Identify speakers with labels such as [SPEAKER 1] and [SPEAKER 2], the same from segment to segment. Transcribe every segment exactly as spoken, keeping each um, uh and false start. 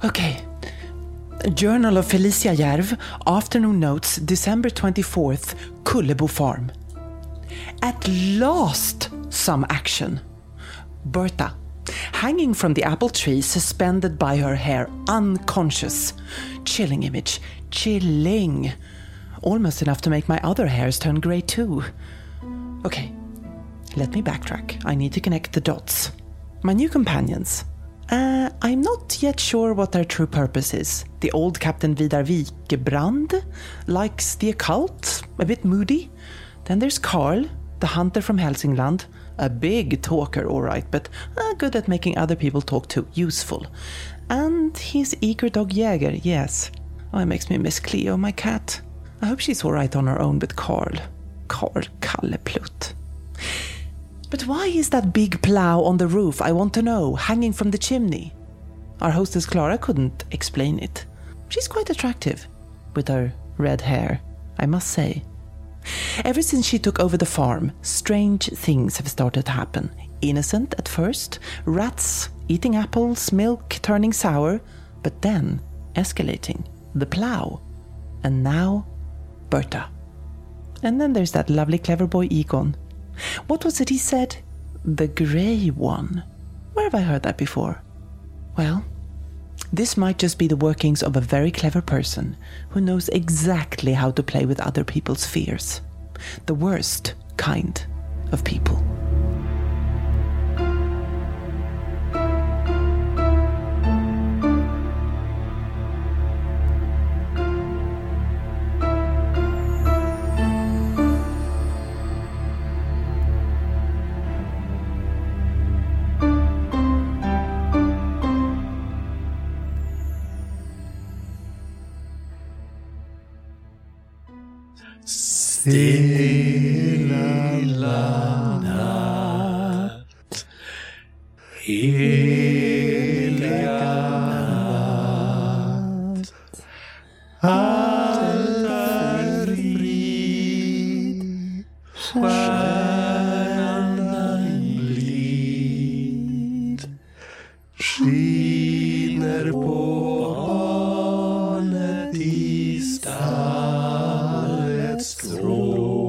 [SPEAKER 1] Okay. Journal of Felicia Järv, afternoon notes, December twenty-fourth, Kullebo Farm. At last, some action. Berta, hanging from the apple tree, suspended by her hair, unconscious. Chilling image. Chilling. Almost enough to make my other hairs turn grey too. Okay, let me backtrack. I need to connect the dots. My new companions. Uh, I'm not yet sure what their true purpose is. The old Captain Vidar Wikebrand likes the occult, a bit moody. Then there's Carl, the hunter from Hälsingland. A big talker, all right, but uh, good at making other people talk too. Useful. And he's eager dog Jäger, yes. Oh, it makes me miss Cleo, my cat. I hope she's all right on her own with Carl. Carl Kalleplutt. But why is that big plow on the roof, I want to know, hanging from the chimney? Our hostess Clara couldn't explain it. She's quite attractive, with her red hair, I must say. Ever since she took over the farm, strange things have started to happen. Innocent at first, rats eating apples, milk turning sour, but then escalating. The plow. And now, Berta. And then there's that lovely clever boy Egon. What was it he said? The grey one. Where have I heard that before? Well, this might just be the workings of a very clever person who knows exactly how to play with other people's fears. The worst kind of people.
[SPEAKER 2] Stilla natt, heliga natt, all är frid, stjärnan blid, skiner på barnet i stallets strå.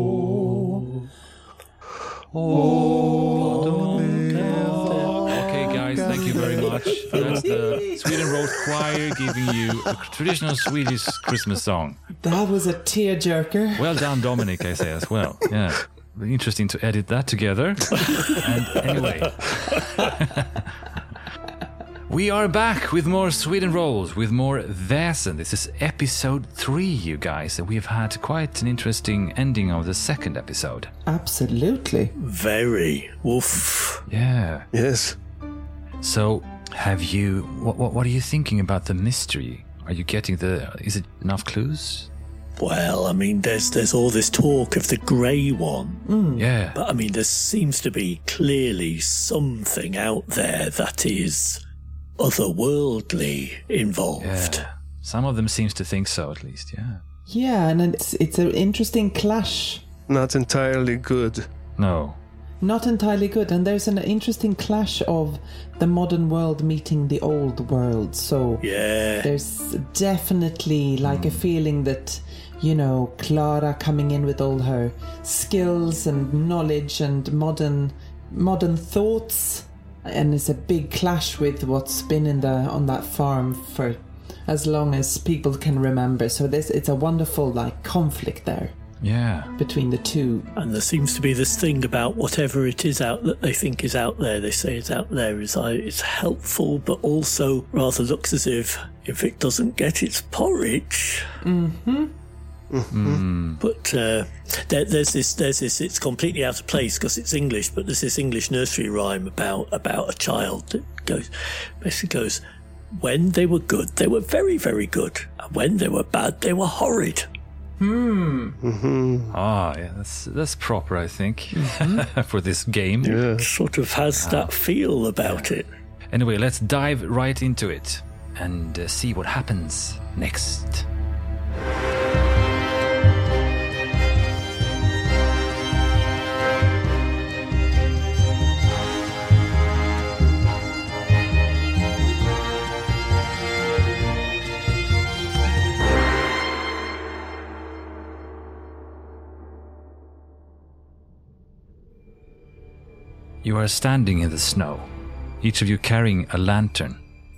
[SPEAKER 3] Okay, guys, thank you very much. That's the Sweden Road Choir giving you a traditional Swedish Christmas song.
[SPEAKER 1] That was a tearjerker.
[SPEAKER 3] Well done, Dominic, I say as well. Yeah, very interesting to edit that together. And anyway, we are back with more Sweden Rolls, with more Väsen. This is episode three, you guys, and we've had quite an interesting ending of the second episode.
[SPEAKER 1] Absolutely.
[SPEAKER 2] Very. Woof.
[SPEAKER 3] Yeah.
[SPEAKER 2] Yes.
[SPEAKER 3] So, have you... What, what, what are you thinking about the mystery? Are you getting the... Is it enough clues?
[SPEAKER 2] Well, I mean, there's there's all this talk of the grey one.
[SPEAKER 1] Mm.
[SPEAKER 3] Yeah.
[SPEAKER 2] But, I mean, there seems to be clearly something out there that is otherworldly involved.
[SPEAKER 3] Yeah. Some of them seems to think so, at least, yeah.
[SPEAKER 1] Yeah, and it's it's an interesting clash.
[SPEAKER 4] Not entirely good.
[SPEAKER 3] No.
[SPEAKER 1] Not entirely good, and there's an interesting clash of the modern world meeting the old world. So
[SPEAKER 2] Yeah.
[SPEAKER 1] there's definitely like a feeling that, you know, Clara coming in with all her skills and knowledge and modern modern thoughts, and it's a big clash with what's been in the on that farm for as long as people can remember. So this it's a wonderful like conflict there.
[SPEAKER 3] Yeah.
[SPEAKER 1] Between the two.
[SPEAKER 2] And there seems to be this thing about whatever it is out that they think is out there, they say is out there, is uh, it's helpful, but also rather looks as if if it doesn't get its porridge.
[SPEAKER 1] Mm-hmm.
[SPEAKER 3] Mm.
[SPEAKER 2] But uh, there, there's this, there's this. It's completely out of place because it's English. But there's this English nursery rhyme about about a child that goes, basically goes, when they were good, they were very, very good, and when they were bad, they were horrid.
[SPEAKER 1] Hmm.
[SPEAKER 4] Mm-hmm.
[SPEAKER 3] Ah, yeah, that's that's proper, I think,
[SPEAKER 1] Mm-hmm.
[SPEAKER 3] for this game.
[SPEAKER 4] Yeah.
[SPEAKER 2] It sort of has that feel about it.
[SPEAKER 3] Anyway, let's dive right into it and uh, see what happens next. You are standing in the snow, each of you carrying a lantern.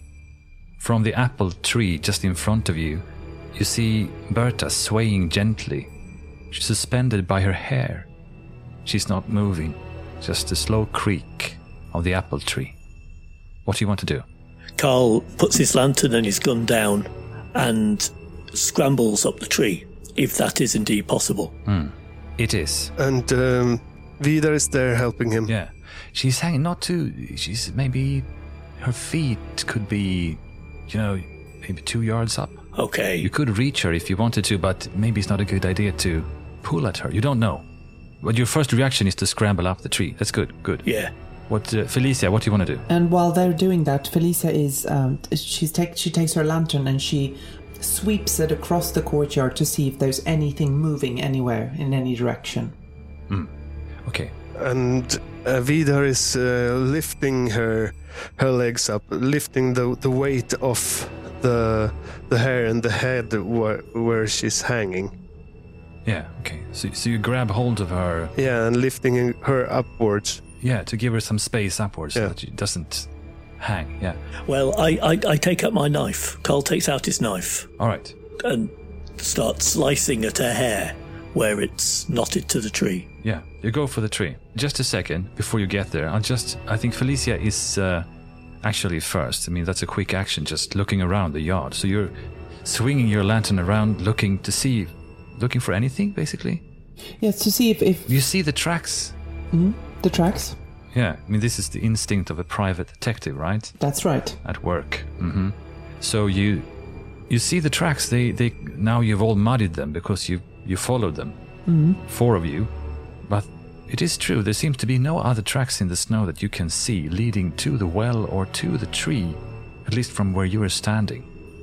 [SPEAKER 3] From the apple tree just in front of you, you see Berta swaying gently. She's suspended by her hair. She's not moving, just a slow creak of the apple tree. What do you want to do?
[SPEAKER 2] Carl puts his lantern and his gun down and scrambles up the tree, if that is indeed possible.
[SPEAKER 3] Hmm. It is.
[SPEAKER 4] And um, Vidar is there helping him.
[SPEAKER 3] Yeah. She's hanging not too... She's maybe... Her feet could be, you know, maybe two yards up.
[SPEAKER 2] Okay.
[SPEAKER 3] You could reach her if you wanted to, but maybe it's not a good idea to pull at her. You don't know. But your first reaction is to scramble up the tree. That's good, good.
[SPEAKER 2] Yeah.
[SPEAKER 3] What, uh, Felicia, what do you want to do?
[SPEAKER 1] And while they're doing that, Felicia is um, she's take she takes her lantern and she sweeps it across the courtyard to see if there's anything moving anywhere in any direction.
[SPEAKER 3] Mm. Okay.
[SPEAKER 4] And uh, Vidar is uh, lifting her her legs up, lifting the the weight off the the hair and the head where, where she's hanging.
[SPEAKER 3] Yeah, okay. So, so you grab hold of her.
[SPEAKER 4] Yeah, and lifting her upwards.
[SPEAKER 3] Yeah, to give her some space upwards
[SPEAKER 4] yeah.
[SPEAKER 3] so that she doesn't hang, yeah.
[SPEAKER 2] Well, I, I, I take out my knife. Carl takes out his knife.
[SPEAKER 3] All right.
[SPEAKER 2] And starts slicing at her hair where it's knotted to the tree.
[SPEAKER 3] Yeah, you go for the tree. Just a second before you get there. I'll just... I think Felicia is uh, actually first. I mean, that's a quick action, just looking around the yard. So you're swinging your lantern around, looking to see... Looking for anything, basically?
[SPEAKER 1] Yes, to see if... if
[SPEAKER 3] you see the tracks.
[SPEAKER 1] Mm-hmm. The tracks?
[SPEAKER 3] Yeah, I mean, this is the instinct of a private detective, right?
[SPEAKER 1] That's right.
[SPEAKER 3] At work. Mm-hmm. So you you see the tracks. They, they now you've all muddied them because you, you followed them.
[SPEAKER 1] Mm-hmm.
[SPEAKER 3] Four of you. But it is true, there seems to be no other tracks in the snow that you can see leading to the well or to the tree, at least from where you are standing.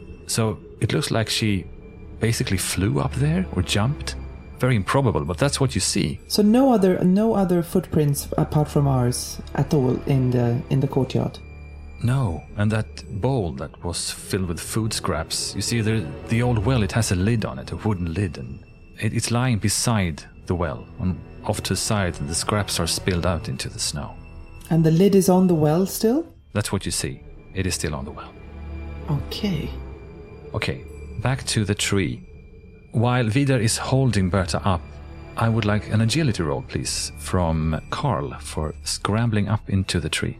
[SPEAKER 3] So it looks like she... basically flew up there or jumped. Very improbable, but that's what you see.
[SPEAKER 1] So no other no other footprints apart from ours at all in the in the courtyard.
[SPEAKER 3] No, and that bowl that was filled with food scraps. You see, the the old well, it has a lid on it, a wooden lid, and it, it's lying beside the well, and off to the side, and the scraps are spilled out into the snow.
[SPEAKER 1] And the lid is on the well still?
[SPEAKER 3] That's what you see. It is still on the well.
[SPEAKER 1] Okay.
[SPEAKER 3] Okay. Back to the tree. While Vidar is holding Berta up, I would like an agility roll, please, from Carl for scrambling up into the tree.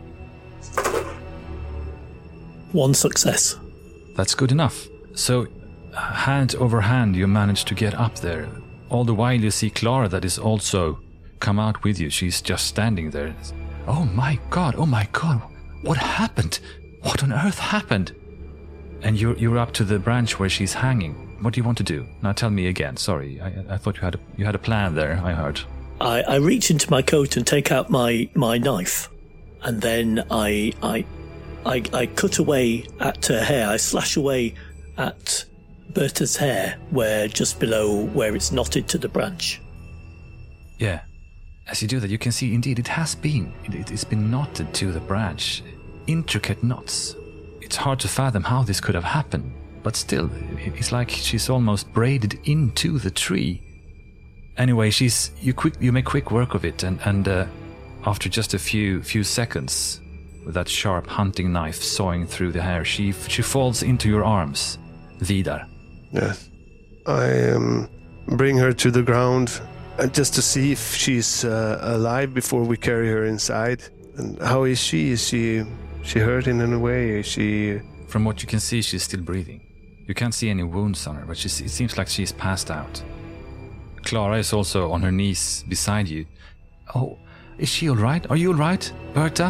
[SPEAKER 2] One success.
[SPEAKER 3] That's good enough. So, hand over hand, you manage to get up there. All the while you see Clara that is also come out with you. She's just standing there. Oh my god, oh my god, what happened? What on earth happened? And you're, you're up to the branch where she's hanging. What do you want to do? Now tell me again. Sorry, I, I thought you had a, you had a plan there, I heard.
[SPEAKER 2] I, I reach into my coat and take out my, my knife. And then I, I, I, I cut away at her hair. I slash away at Berta's hair, where just below where it's knotted to the branch.
[SPEAKER 3] Yeah. As you do that, you can see, indeed, it has been. It, it's been knotted to the branch. Intricate knots. It's hard to fathom how this could have happened, but still, it's like she's almost braided into the tree. Anyway, she's you quick you make quick work of it, and and uh, after just a few few seconds, with that sharp hunting knife sawing through the hair, she she falls into your arms, Vidar.
[SPEAKER 4] Yes, I um, bring her to the ground, uh, just to see if she's uh, alive before we carry her inside. And how is she? Is she? She hurt in any way? Is she...
[SPEAKER 3] From what you can see, she's still breathing. You can't see any wounds on her, but she's, it seems like she's passed out. Clara is also on her knees beside you. Oh, is she all right? Are you all right, Berta?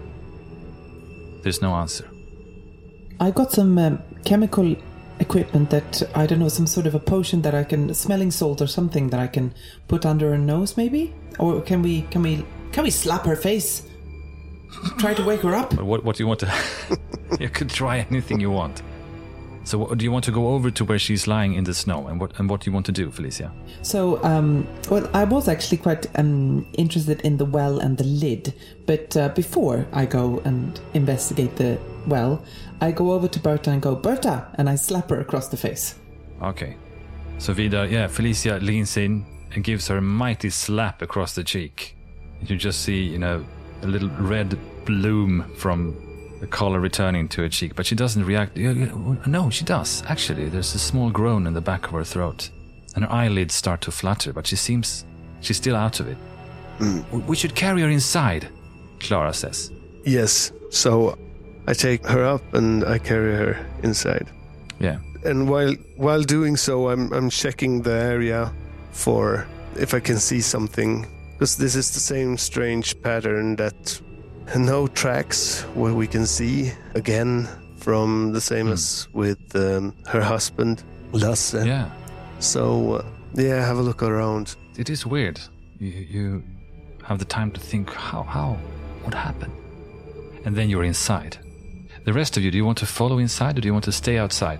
[SPEAKER 3] There's no answer.
[SPEAKER 1] I got some um, chemical equipment that, I don't know, some sort of a potion that I can... Smelling salt or something that I can put under her nose, maybe? Or can we... Can we... Can we slap her face? Try to wake her up.
[SPEAKER 3] What, what do you want to... You could try anything you want. So what, do you want to go over to where she's lying in the snow? And what and what do you want to do, Felicia?
[SPEAKER 1] So, um, well, I was actually quite um, interested in the well and the lid. But uh, before I go and investigate the well, I go over to Berta and go, Berta! And I slap her across the face.
[SPEAKER 3] Okay. So Vidar, yeah, Felicia leans in and gives her a mighty slap across the cheek. You just see, you know, a little red bloom from the color returning to her cheek, but she doesn't react. No, she does, actually. There's a small groan in the back of her throat, and her eyelids start to flutter, but she seems she's still out of it. Mm. We should carry her inside, Clara says.
[SPEAKER 4] Yes, so I take her up and I carry her inside.
[SPEAKER 3] Yeah.
[SPEAKER 4] And while while doing so, I'm I'm checking the area for if I can see something, because this is the same strange pattern that no tracks where we can see again from the same mm. as with um, her husband Lasse.
[SPEAKER 3] Yeah.
[SPEAKER 4] So uh, yeah, have a look around.
[SPEAKER 3] It is weird. You you have the time to think how how what happened, and then you're inside. The rest of you, do you want to follow inside or do you want to stay outside?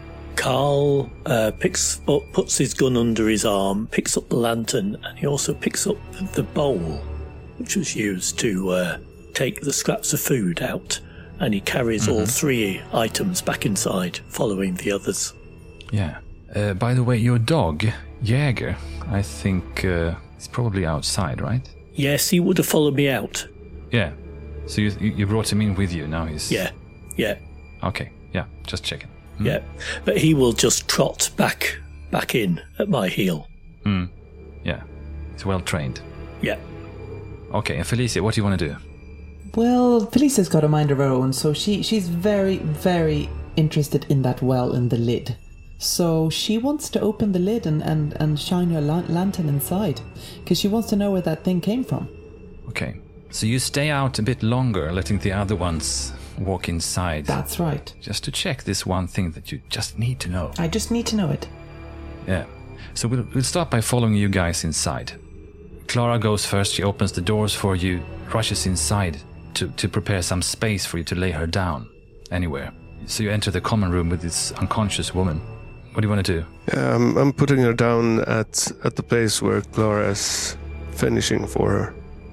[SPEAKER 2] Carl uh, picks up, puts his gun under his arm, picks up the lantern, and he also picks up the bowl, which was used to uh, take the scraps of food out, and he carries mm-hmm. all three items back inside, following the others.
[SPEAKER 3] Yeah. Uh, by the way, your dog, Jäger, I think uh, is probably outside, right?
[SPEAKER 2] Yes, he would have followed me out.
[SPEAKER 3] Yeah. So you you brought him in with you, now he's...
[SPEAKER 2] Yeah, yeah.
[SPEAKER 3] Okay, yeah, just checking.
[SPEAKER 2] Mm. Yeah, but he will just trot back back in at my heel.
[SPEAKER 3] Mm. Yeah, he's well trained.
[SPEAKER 2] Yeah.
[SPEAKER 3] Okay, and Felicia, what do you want to do?
[SPEAKER 1] Well, Felicia's got a mind of her own, so she, she's very, very interested in that well in the lid. So she wants to open the lid and, and, and shine her la- lantern inside, because she wants to know where that thing came from.
[SPEAKER 3] Okay, so you stay out a bit longer, letting the other ones walk inside.
[SPEAKER 1] That's right.
[SPEAKER 3] Just to check this one thing that you just need to know.
[SPEAKER 1] I just need to know it.
[SPEAKER 3] Yeah. So we'll, we'll start by following you guys inside. Clara goes first. She opens the doors for you, rushes inside to, to prepare some space for you to lay her down anywhere. So you enter the common room with this unconscious woman. What do you want to do?
[SPEAKER 4] Yeah, I'm, I'm putting her down at, at the place where Clara is finishing for her.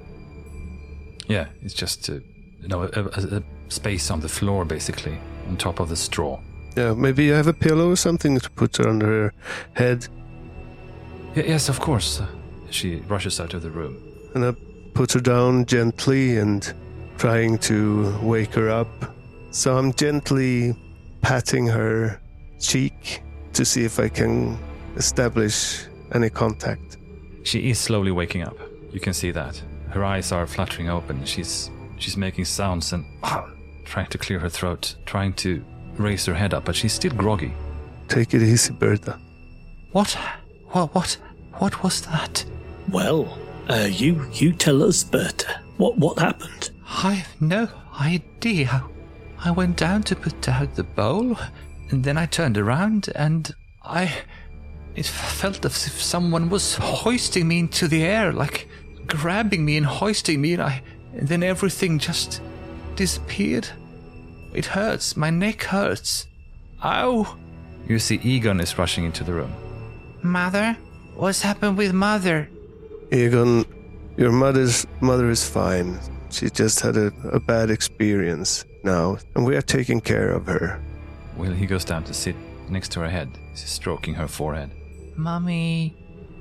[SPEAKER 3] Yeah, it's just uh, you know a, a, a space on the floor, basically, on top of the straw.
[SPEAKER 4] Yeah, maybe you have a pillow or something to put under her head.
[SPEAKER 3] Yeah, yes, of course. Uh, she rushes out of the room.
[SPEAKER 4] And I put her down gently and trying to wake her up. So I'm gently patting her cheek to see if I can establish any contact.
[SPEAKER 3] She is slowly waking up. You can see that. Her eyes are fluttering open. She's she's making sounds and ah, trying to clear her throat, trying to raise her head up, but she's still groggy.
[SPEAKER 4] Take it easy, Bertha.
[SPEAKER 1] What? What? What? What was that?
[SPEAKER 2] Well, uh, you you tell us, Bertha. What what happened?
[SPEAKER 1] I've no idea. I went down to put out the bowl, and then I turned around, and I... It felt as if someone was hoisting me into the air, like grabbing me and hoisting me, and, I, and then everything just disappeared. It hurts. My neck hurts. Ow!
[SPEAKER 3] You see Egon is rushing into the room.
[SPEAKER 1] Mother? What's happened with Mother?
[SPEAKER 4] Egon, your mother's mother is fine. She just had a, a bad experience now, and we are taking care of her.
[SPEAKER 3] Well, he goes down to sit next to her head. He's stroking her forehead.
[SPEAKER 1] Mommy.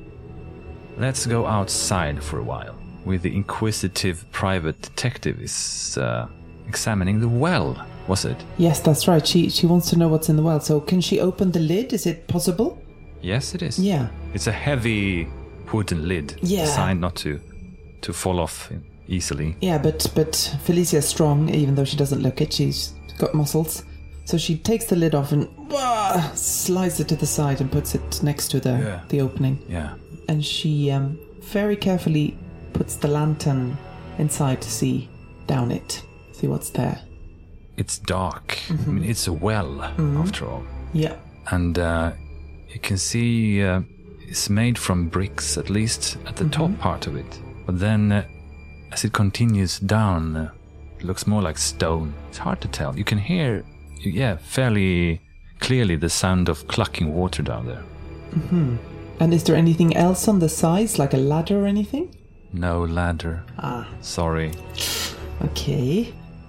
[SPEAKER 3] Let's go outside for a while, where the inquisitive private detective is uh, examining the well, was it?
[SPEAKER 1] Yes, that's right. She she wants to know what's in the well. So can she open the lid? Is it possible?
[SPEAKER 3] Yes, it is.
[SPEAKER 1] Yeah.
[SPEAKER 3] It's a heavy wooden lid,
[SPEAKER 1] yeah.
[SPEAKER 3] designed not to to fall off easily.
[SPEAKER 1] Yeah, but but Felicia's strong, even though she doesn't look it. She's got muscles. So she takes the lid off and uh, slides it to the side and puts it next to the
[SPEAKER 3] yeah.
[SPEAKER 1] the opening.
[SPEAKER 3] Yeah.
[SPEAKER 1] And she um, very carefully puts the lantern inside to see down it, see what's there.
[SPEAKER 3] It's dark.
[SPEAKER 1] Mm-hmm.
[SPEAKER 3] I mean, it's a well, mm-hmm. after all.
[SPEAKER 1] Yeah.
[SPEAKER 3] And uh, you can see uh, it's made from bricks, at least at the mm-hmm. top part of it. But then, uh, as it continues down, uh, it looks more like stone. It's hard to tell. You can hear, yeah, fairly clearly the sound of clucking water down there.
[SPEAKER 1] Mm-hmm. And is there anything else on the sides, like a ladder or anything?
[SPEAKER 3] No ladder.
[SPEAKER 1] Ah.
[SPEAKER 3] Sorry.
[SPEAKER 1] Okay.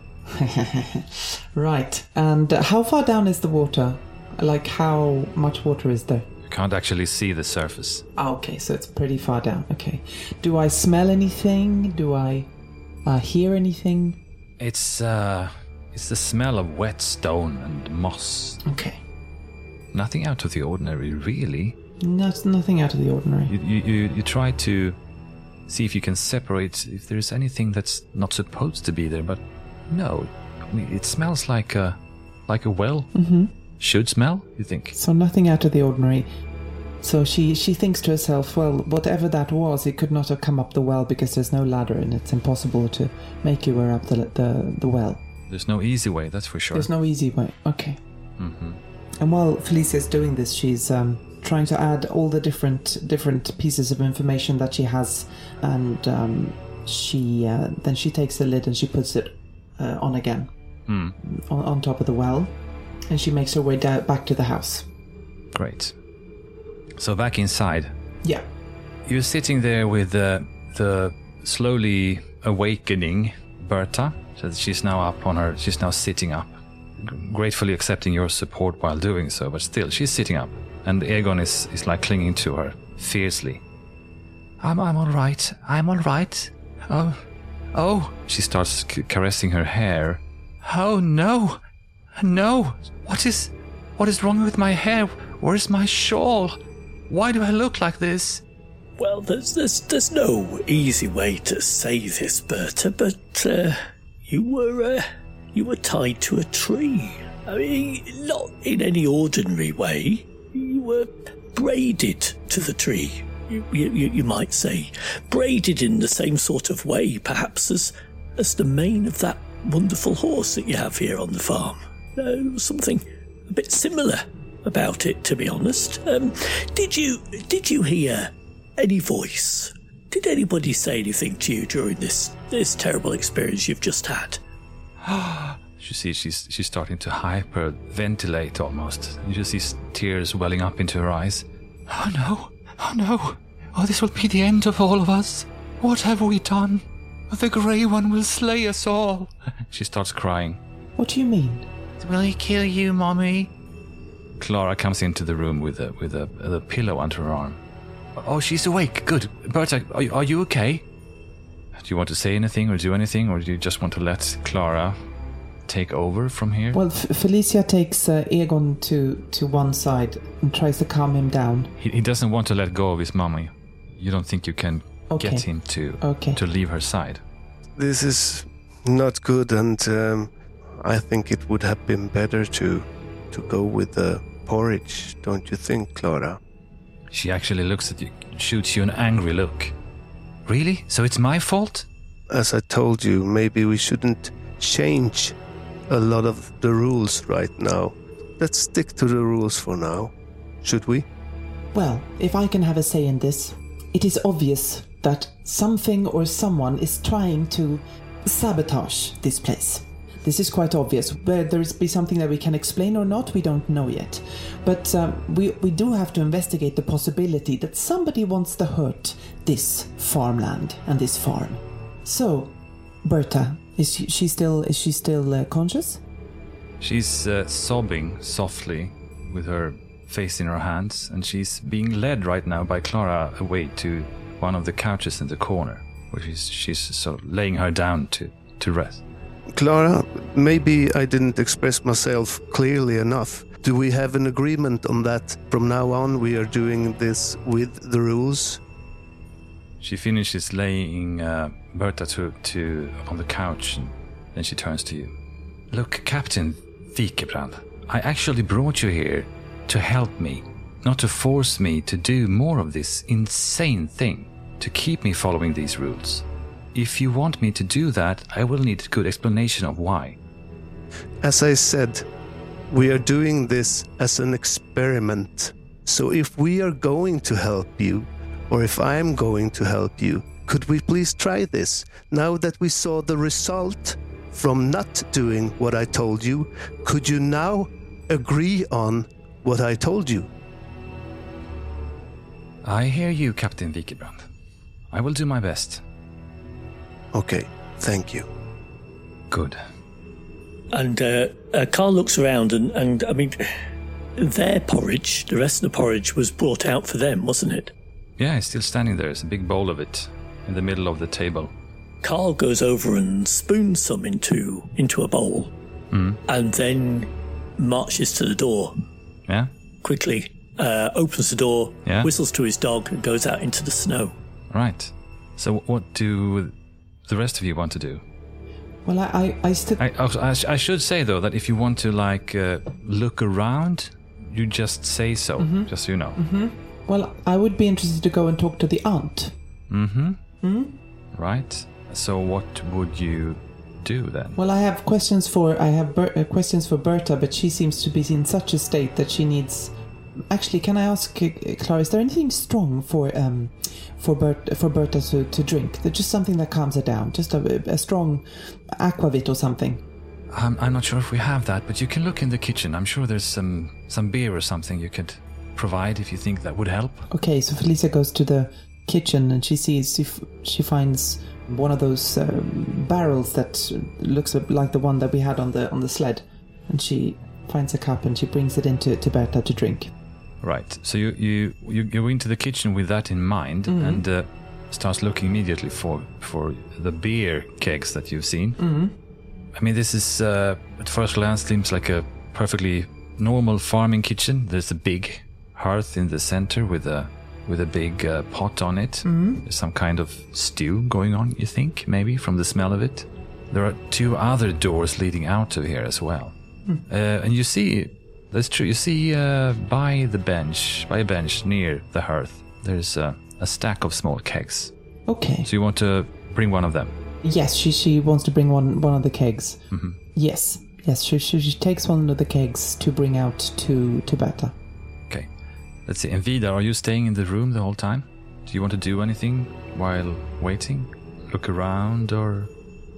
[SPEAKER 1] Right. And uh, how far down is the water? Like, how much water is there?
[SPEAKER 3] You can't actually see the surface.
[SPEAKER 1] Ah, okay, so it's pretty far down. Okay. Do I smell anything? Do I uh, hear anything?
[SPEAKER 3] It's uh, it's the smell of wet stone and moss.
[SPEAKER 1] Okay.
[SPEAKER 3] Nothing out of the ordinary, really.
[SPEAKER 1] No, nothing out of the ordinary.
[SPEAKER 3] You, you, you, you try to see if you can separate if there's anything that's not supposed to be there, but no. I mean, it smells like a, like a well.
[SPEAKER 1] Mm-hmm.
[SPEAKER 3] Should smell, you think?
[SPEAKER 1] So nothing out of the ordinary. So she, she thinks to herself, well, whatever that was, it could not have come up the well because there's no ladder and it's impossible to make your way up the, the, the well.
[SPEAKER 3] There's no easy way, that's for sure.
[SPEAKER 1] There's no easy way. Okay.
[SPEAKER 3] Mm-hmm.
[SPEAKER 1] And while Felicia's doing this, she's um, trying to add all the different different pieces of information that she has, and um, she uh, then she takes the lid and she puts it uh, on again,
[SPEAKER 3] mm.
[SPEAKER 1] on, on top of the well, and she makes her way down, back to the house.
[SPEAKER 3] Great. So back inside.
[SPEAKER 1] Yeah.
[SPEAKER 3] You're sitting there with uh, the slowly awakening Berta. So she's now up on her. She's now sitting up, gratefully accepting your support while doing so. But still, she's sitting up, and Egon is, is like clinging to her fiercely. I'm I'm all right. I'm all right. Oh, oh. She starts c- caressing her hair. Oh no, no. What is, what is wrong with my hair? Where's my shawl? Why do I look like this?
[SPEAKER 2] Well, there's there's there's no easy way to say this, Berta, but uh, you were uh, you were tied to a tree. I mean, not in any ordinary way. You were braided to the tree. You, you, you might say, braided in the same sort of way, perhaps, as as the mane of that wonderful horse that you have here on the farm. Uh, something a bit similar about it, to be honest. Um, did you did you hear any voice? Did anybody say anything to you during this this terrible experience you've just had?
[SPEAKER 3] You see, she's she's starting to hyperventilate almost. You just see tears welling up into her eyes. Oh no! Oh no! Oh, this will be the end of all of us. What have we done? The Grey One will slay us all. She starts crying.
[SPEAKER 1] What do you mean?
[SPEAKER 3] Will he kill you, Mommy? Clara comes into the room with a with a, a pillow under her arm. Oh, she's awake. Good. Berta, are, are you okay? Do you want to say anything or do anything, or do you just want to let Clara take over from here?
[SPEAKER 1] Well, F- Felicia takes uh, Egon to, to one side and tries to calm him down.
[SPEAKER 3] He, he doesn't want to let go of his mommy. You don't think you can
[SPEAKER 1] okay.
[SPEAKER 3] get him to
[SPEAKER 1] okay.
[SPEAKER 3] to leave her side?
[SPEAKER 4] This is not good, and um, I think it would have been better to to go with the porridge, don't you think, Clara?
[SPEAKER 3] She actually looks at you, shoots you an angry look. Really? So it's my fault?
[SPEAKER 4] As I told you, maybe we shouldn't change a lot of the rules right now. Let's stick to the rules for now. Should we?
[SPEAKER 1] Well, if I can have a say in this, it is obvious that something or someone is trying to sabotage this place. This is quite obvious. Whether there be something that we can explain or not, we don't know yet. But um, we, we do have to investigate the possibility that somebody wants to hurt this farmland and this farm. So, Berta, is she, she still is she still uh, conscious?
[SPEAKER 3] She's uh, sobbing softly with her face in her hands, and she's being led right now by Clara away to one of the couches in the corner, where she's, she's sort of laying her down to, to rest.
[SPEAKER 4] Clara, maybe I didn't express myself clearly enough. Do we have an agreement on that? From now on, we are doing this with the rules?
[SPEAKER 3] She finishes laying uh, Berta to, to on the couch, and then she turns to you. Look, Captain Wikebrand, I actually brought you here to help me, not to force me to do more of this insane thing, to keep me following these rules. If you want me to do that, I will need a good explanation of why.
[SPEAKER 4] As I said, we are doing this as an experiment. So if we are going to help you, or if I am going to help you, could we please try this? Now that we saw the result from not doing what I told you, could you now agree on what I told you?
[SPEAKER 3] I hear you, Captain Wikebrand. I will do my best.
[SPEAKER 4] Okay, thank you.
[SPEAKER 3] Good.
[SPEAKER 2] And uh, uh, Carl looks around and, and, I mean, their porridge, the rest of the porridge was brought out for them, wasn't it?
[SPEAKER 3] Yeah, it's still standing there. It's a big bowl of it in the middle of the table.
[SPEAKER 2] Carl goes over and spoons some into into a bowl,
[SPEAKER 3] Mm.
[SPEAKER 2] and then marches to the door
[SPEAKER 3] Yeah?
[SPEAKER 2] quickly, uh, opens the door,
[SPEAKER 3] Yeah.
[SPEAKER 2] whistles to his dog, and goes out into the snow.
[SPEAKER 3] Right. So what do the rest of you want to do?
[SPEAKER 1] Well, I, I, I still.
[SPEAKER 3] I, I, I should say, though, that if you want to, like, uh, look around, you just say so, just so you know.
[SPEAKER 1] Mm-hmm. Well, I would be interested to go and talk to the aunt.
[SPEAKER 3] Mm-hmm.
[SPEAKER 1] Hmm?
[SPEAKER 3] Right. So what would you do then?
[SPEAKER 1] Well, I have questions for I have Ber- uh, questions for Berta, but she seems to be in such a state that she needs. Actually, can I ask uh, Clara? Is there anything strong for um for Bert for Berta to, to drink? There's just something that calms her down. Just a, a strong aquavit or something.
[SPEAKER 3] I'm, I'm not sure if we have that, but you can look in the kitchen. I'm sure there's some, some beer or something you could provide if you think that would help.
[SPEAKER 1] Okay, so Felicia goes to the kitchen and she sees she, f- she finds one of those um, barrels that looks like the one that we had on the on the sled, and she finds a cup and she brings it into to Berta to drink.
[SPEAKER 3] Right. So you you you go into the kitchen with that in mind,
[SPEAKER 1] Mm-hmm.
[SPEAKER 3] and uh, starts looking immediately for for the beer kegs that you've seen.
[SPEAKER 1] Mm-hmm.
[SPEAKER 3] I mean, this is uh, at first glance seems like a perfectly normal farming kitchen. There's a big hearth in the center with a with a big uh, pot on it.
[SPEAKER 1] Mm-hmm.
[SPEAKER 3] There's some kind of stew going on, you think, maybe from the smell of it. There are two other doors leading out of here as well.
[SPEAKER 1] Mm.
[SPEAKER 3] Uh, and you see, that's true, you see uh, by the bench, by a bench near the hearth, there's uh, a stack of small kegs.
[SPEAKER 1] Okay.
[SPEAKER 3] So you want to bring one of them?
[SPEAKER 1] Yes, she she wants to bring one one of the kegs.
[SPEAKER 3] Mm-hmm.
[SPEAKER 1] Yes, yes, she, she she takes one of the kegs to bring out to to Berta.
[SPEAKER 3] Okay. Let's see. And Vida, are you staying in the room the whole time? Do you want to do anything while waiting? Look around or...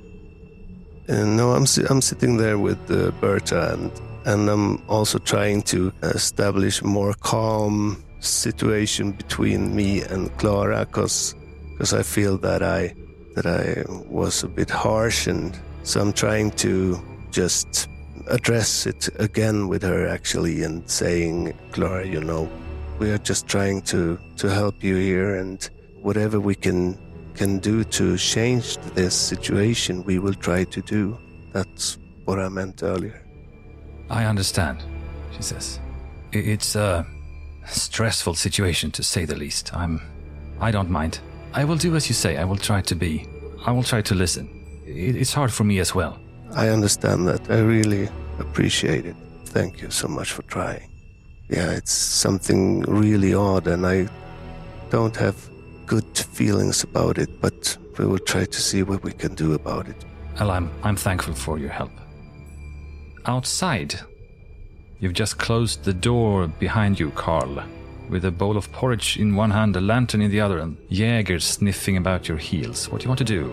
[SPEAKER 4] Uh, no, I'm si- I'm sitting there with uh, Berta, and and I'm also trying to establish a more calm situation between me and Clara, because I feel that I that I was a bit harsh, and so I'm trying to just address it again with her actually, and saying, Clara, you know, we are just trying to to help you here, and whatever we can. can do to change this situation, we will try to do. That's what I meant earlier.
[SPEAKER 3] I understand, she says. I- It's a stressful situation, to say the least. I'm... I don't mind. I will do as you say. I will try to be... I will try to listen. It- It's hard for me as well.
[SPEAKER 4] I understand that. I really appreciate it. Thank you so much for trying. Yeah, it's something really odd, and I don't have good feelings about it, but we will try to see what we can do about it.
[SPEAKER 3] Well, I'm, I'm thankful for your help. Outside, you've just closed the door behind you, Carl, with a bowl of porridge in one hand, a lantern in the other, and Jäger sniffing about your heels. What do you want to do?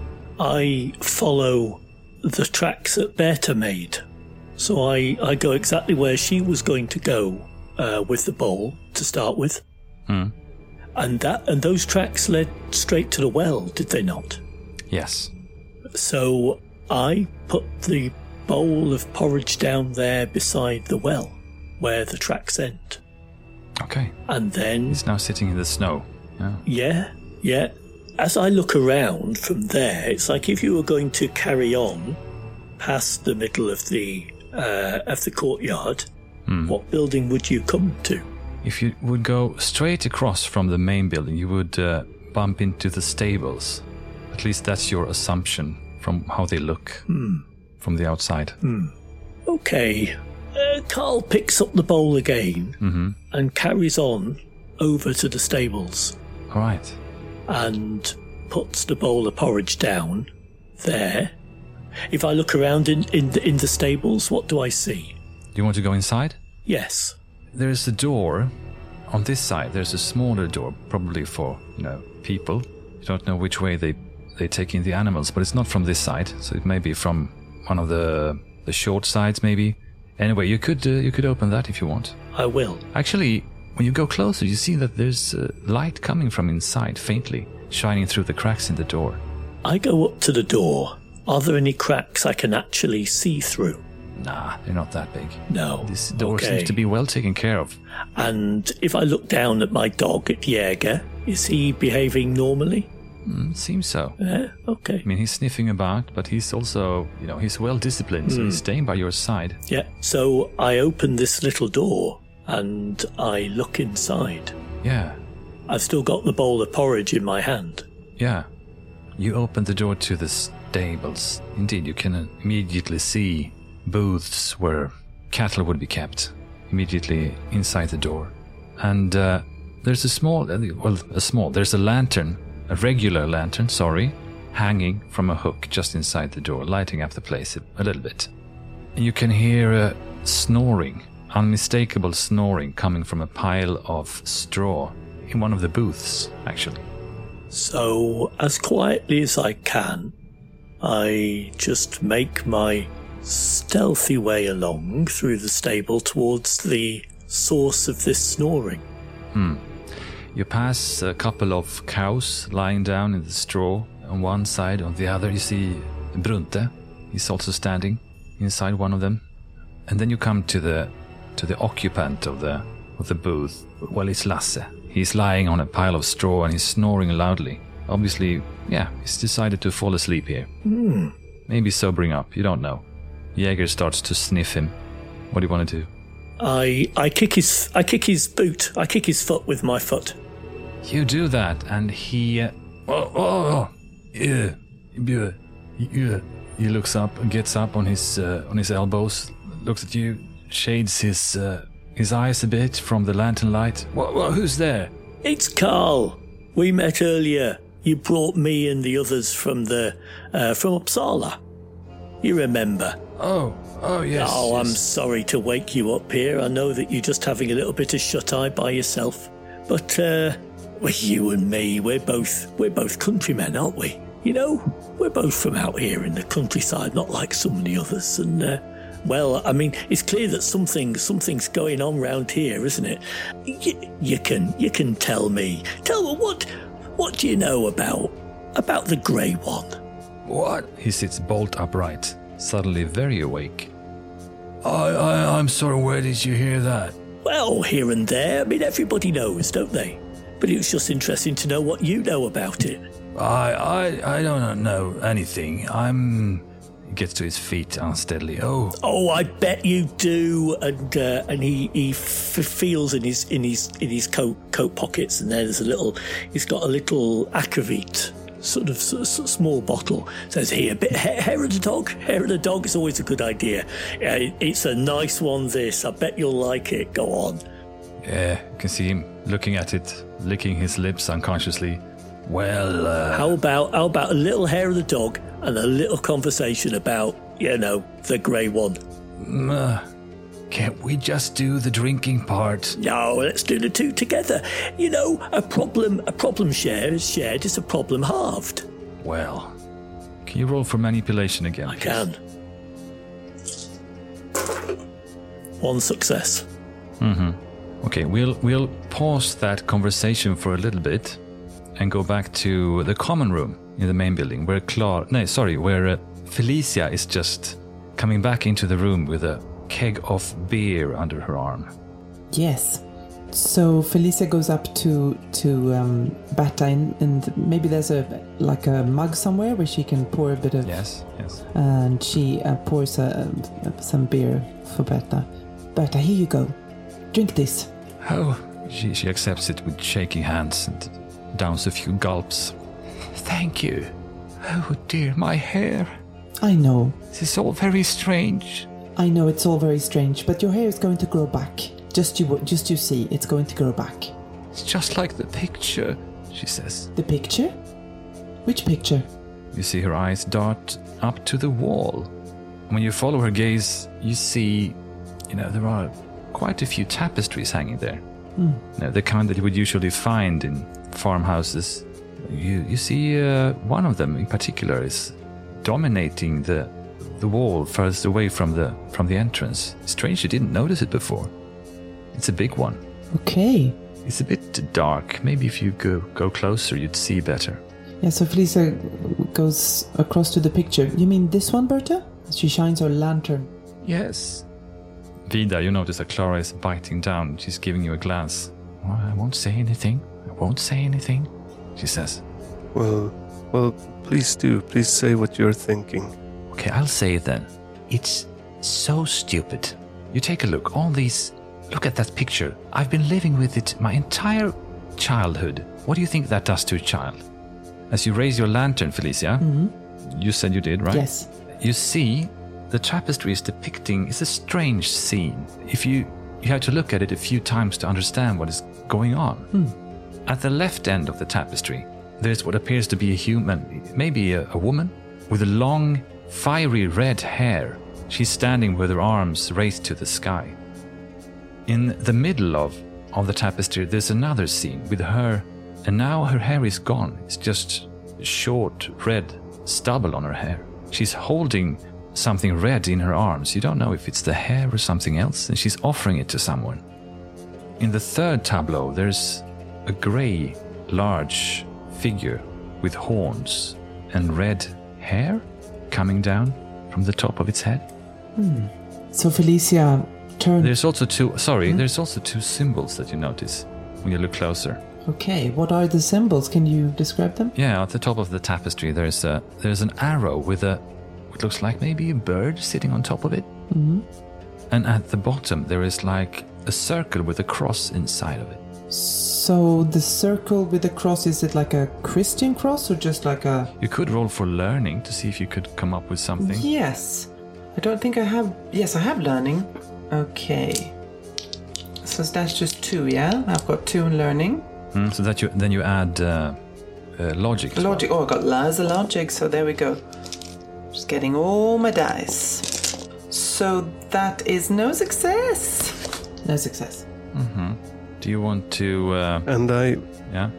[SPEAKER 2] I follow the tracks that Berta made. So I, I go exactly where she was going to go uh, with the bowl to start with.
[SPEAKER 3] Hmm.
[SPEAKER 2] And that and those tracks led straight to the well, did they not?
[SPEAKER 3] Yes.
[SPEAKER 2] So I put the bowl of porridge down there beside the well, where the tracks end.
[SPEAKER 3] Okay.
[SPEAKER 2] And then...
[SPEAKER 3] He's now sitting in the snow. Yeah.
[SPEAKER 2] Yeah, yeah. As I look around from there, it's like if you were going to carry on past the middle of the uh, of the courtyard,
[SPEAKER 3] Hmm.
[SPEAKER 2] what building would you come to?
[SPEAKER 3] If you would go straight across from the main building, you would uh, bump into the stables. At least that's your assumption from how they look
[SPEAKER 2] Hmm.
[SPEAKER 3] from the outside.
[SPEAKER 2] Hmm. Okay. Uh, Carl picks up the bowl again
[SPEAKER 3] Mm-hmm.
[SPEAKER 2] and carries on over to the stables
[SPEAKER 3] All right.
[SPEAKER 2] and puts the bowl of porridge down there. If I look around in, in, the, in the stables, what do I see?
[SPEAKER 3] Do you want to go inside?
[SPEAKER 2] Yes.
[SPEAKER 3] There's a door on this side. There's a smaller door, probably for, you know, people. You don't know which way they, they take in the animals, but it's not from this side. So it may be from one of the the short sides, maybe. Anyway, you could uh, you could open that if you want.
[SPEAKER 2] I will.
[SPEAKER 3] Actually, when you go closer, you see that there's uh, light coming from inside, faintly, shining through the cracks in the door.
[SPEAKER 2] I go up to the door. Are there any cracks I can actually see through?
[SPEAKER 3] Nah, they're not that big.
[SPEAKER 2] No.
[SPEAKER 3] This door
[SPEAKER 2] Okay.
[SPEAKER 3] seems to be well taken care of.
[SPEAKER 2] And if I look down at my dog, at Jäger, is he behaving normally?
[SPEAKER 3] Mm, seems so.
[SPEAKER 2] Yeah, okay.
[SPEAKER 3] I mean, he's sniffing about, but he's also, you know, he's well disciplined, so he's staying by your side.
[SPEAKER 2] Yeah, so I open this little door and I look inside.
[SPEAKER 3] Yeah,
[SPEAKER 2] I've still got the bowl of porridge in my hand.
[SPEAKER 3] yeah. You open the door to the stables. Indeed, you can uh, immediately see booths where cattle would be kept, immediately inside the door. And uh, there's a small, uh, well, a small, there's a lantern, a regular lantern, sorry, hanging from a hook just inside the door, lighting up the place a, a little bit. And you can hear uh, snoring, unmistakable snoring coming from a pile of straw in one of the booths, actually.
[SPEAKER 2] So, as quietly as I can, I just make my stealthy way along through the stable towards the source of this snoring.
[SPEAKER 3] Hmm. You pass a couple of cows lying down in the straw on one side. On the other, you see Brunte. He's also standing inside one of them. And then you come to the to the occupant of the of the booth. Well, it's Lasse. He's lying on a pile of straw and he's snoring loudly. Obviously, yeah, he's decided to fall asleep here.
[SPEAKER 2] Hmm.
[SPEAKER 3] Maybe sobering up. You don't know. Jäger starts to sniff him. What do you want to do?
[SPEAKER 2] I I kick his I kick his boot. I kick his foot with my foot.
[SPEAKER 3] You do that, and he. Uh, oh, oh, oh, yeah, yeah, yeah. He looks up, gets up on his uh, on his elbows, looks at you, shades his uh, his eyes a bit from the lantern light. What, what? Who's there?
[SPEAKER 2] It's Carl. We met earlier. You brought me and the others from the uh, from Uppsala. You remember?
[SPEAKER 3] Oh, oh yes.
[SPEAKER 2] Oh,
[SPEAKER 3] yes.
[SPEAKER 2] I'm sorry to wake you up here. I know that you're just having a little bit of shut-eye by yourself. But, uh, well, you and me, we're both, we're both countrymen, aren't we? You know, we're both from out here in the countryside, not like some of the others. And, uh, well, I mean, it's clear that something, something's going on round here, isn't it? You, you can, you can tell me. Tell me, what, what do you know about, about the Grey One?
[SPEAKER 3] What? He sits bolt upright, suddenly very awake. I, I, I'm sorry, where did you hear that?
[SPEAKER 2] Well, here and there. I mean, everybody knows, don't they? But it was just interesting to know what you know about it.
[SPEAKER 3] I, I, I don't know anything. I'm... He gets to his feet unsteadily. Oh,
[SPEAKER 2] Oh, I bet you do. And uh, and he he f- feels in his in his in his coat coat pockets, and there's a little. He's got a little akavit, sort of s- s- small bottle. Says here, bit hair, hair of the dog. Hair of the dog is always a good idea. Yeah, it, it's a nice one. This, I bet you'll like it. Go on.
[SPEAKER 3] yeah. You can see him looking at it, licking his lips unconsciously. Well, uh...
[SPEAKER 2] How about how about a little hair of the dog and a little conversation about, you know, the Grey One?
[SPEAKER 3] mm, uh, can't we just do the drinking part?
[SPEAKER 2] No, let's do the two together. You know, a problem a problem shared is shared is a problem halved.
[SPEAKER 3] Well, can you roll for manipulation again?
[SPEAKER 2] I
[SPEAKER 3] please?
[SPEAKER 2] can. One success.
[SPEAKER 3] Mm-hmm. Okay, we'll we'll pause that conversation for a little bit and go back to the common room in the main building where Clara, no, sorry, where uh, Felicia is just coming back into the room with a keg of beer under her arm.
[SPEAKER 1] Yes. So Felicia goes up to to um, Berta, and, and maybe there's a like a mug somewhere where she can pour a bit of.
[SPEAKER 3] Yes, yes.
[SPEAKER 1] And she uh, pours uh, some beer for Berta. Berta, here you go. Drink this.
[SPEAKER 3] Oh, she she accepts it with shaking hands and downs a few gulps. Thank you. Oh dear, my hair.
[SPEAKER 1] I know.
[SPEAKER 3] This is all very strange.
[SPEAKER 1] I know it's all very strange, but your hair is going to grow back. Just you, just you see, it's going to grow back.
[SPEAKER 3] It's just like the picture, she says.
[SPEAKER 1] The picture? Which picture?
[SPEAKER 3] You see her eyes dart up to the wall. When you follow her gaze, you see, you know, there are quite a few tapestries hanging there.
[SPEAKER 1] Mm.
[SPEAKER 3] You know, the kind that you would usually find in farmhouses. You you see uh, one of them in particular is dominating the the wall furthest away from the from the entrance. Strange you didn't notice it before. It's a big one.
[SPEAKER 1] Okay.
[SPEAKER 3] It's a bit dark. Maybe if you go go closer, you'd see better.
[SPEAKER 1] Yeah, so Felicia goes across to the picture. You mean this one, Berta? She shines her lantern.
[SPEAKER 3] Yes. Vida, you notice that Clara is biting down. She's giving you a glance. Well, I won't say anything. I won't say anything, she says.
[SPEAKER 4] Well, well, please do. Please say what you're thinking.
[SPEAKER 3] Okay, I'll say it then. It's so stupid. You take a look. All these... Look at that picture. I've been living with it my entire childhood. What do you think that does to a child? As you raise your lantern, Felicia, mm-hmm. you said you did, right?
[SPEAKER 1] Yes.
[SPEAKER 3] You see, the tapestry is depicting... It's a strange scene. If you... You have to look at it a few times to understand what is going on.
[SPEAKER 1] Mm.
[SPEAKER 3] At the left end of the tapestry, there's what appears to be a human, maybe a, a woman, with a long, fiery red hair. She's standing with her arms raised to the sky. In the middle of, of the tapestry, there's another scene with her, and now her hair is gone. It's just short, red stubble on her hair. She's holding something red in her arms. You don't know if it's the hair or something else, and she's offering it to someone. In the third tableau, there's a grey, large figure with horns and red hair coming down from the top of its head.
[SPEAKER 1] Hmm. So Felicia turned...
[SPEAKER 3] There's also two, sorry, hmm? there's also two symbols that you notice when you look closer.
[SPEAKER 1] Okay, what are the symbols? Can you describe them?
[SPEAKER 3] Yeah, at the top of the tapestry, there's a, there's an arrow with a, what looks like maybe a bird sitting on top of it.
[SPEAKER 1] Mm-hmm.
[SPEAKER 3] And at the bottom, there is like a circle with a cross inside of it.
[SPEAKER 1] So the circle with the cross, is it like a Christian cross or just like a...
[SPEAKER 3] You could roll for learning to see if you could come up with something.
[SPEAKER 1] Yes. I don't think I have... Yes, I have learning. Okay. So that's just two, yeah? I've got two in learning.
[SPEAKER 3] Mm, so that you then you add uh, uh, logic.
[SPEAKER 1] Logic. Well. Oh, I got loads of logic, so there we go. Just getting all my dice. So that is no success. No success.
[SPEAKER 3] Mm-hmm. Do you want to... Uh,
[SPEAKER 4] and I...
[SPEAKER 3] Yeah?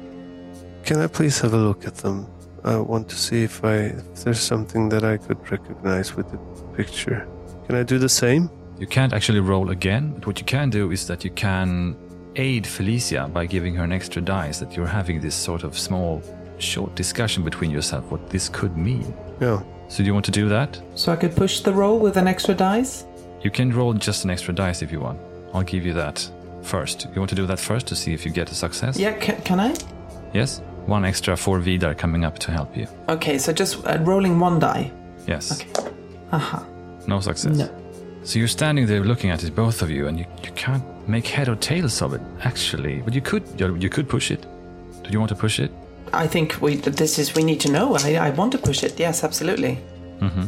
[SPEAKER 4] Can I please have a look at them? I want to see if, I, if there's something that I could recognize with the picture. Can I do the same?
[SPEAKER 3] You can't actually roll again, but what you can do is that you can aid Felicia by giving her an extra dice, that you're having this sort of small, short discussion between yourself what this could mean.
[SPEAKER 4] Yeah.
[SPEAKER 3] So do you want to do that?
[SPEAKER 1] So I could push the roll with an extra dice?
[SPEAKER 3] You can roll just an extra dice if you want. I'll give you that first. You want to do that first to see if you get a success?
[SPEAKER 1] Yeah, can, can I?
[SPEAKER 3] Yes. One extra for Vidar coming up to help you.
[SPEAKER 1] Okay, so just uh, rolling one die?
[SPEAKER 3] Yes.
[SPEAKER 1] Okay. Aha.
[SPEAKER 3] No success?
[SPEAKER 1] No.
[SPEAKER 3] So you're standing there looking at it, both of you, and you, you can't make head or tails of it, actually. But you could you could push it. Do you want to push it?
[SPEAKER 1] I think we this is we need to know. I, I want to push it. Yes, absolutely.
[SPEAKER 3] Mm-hmm.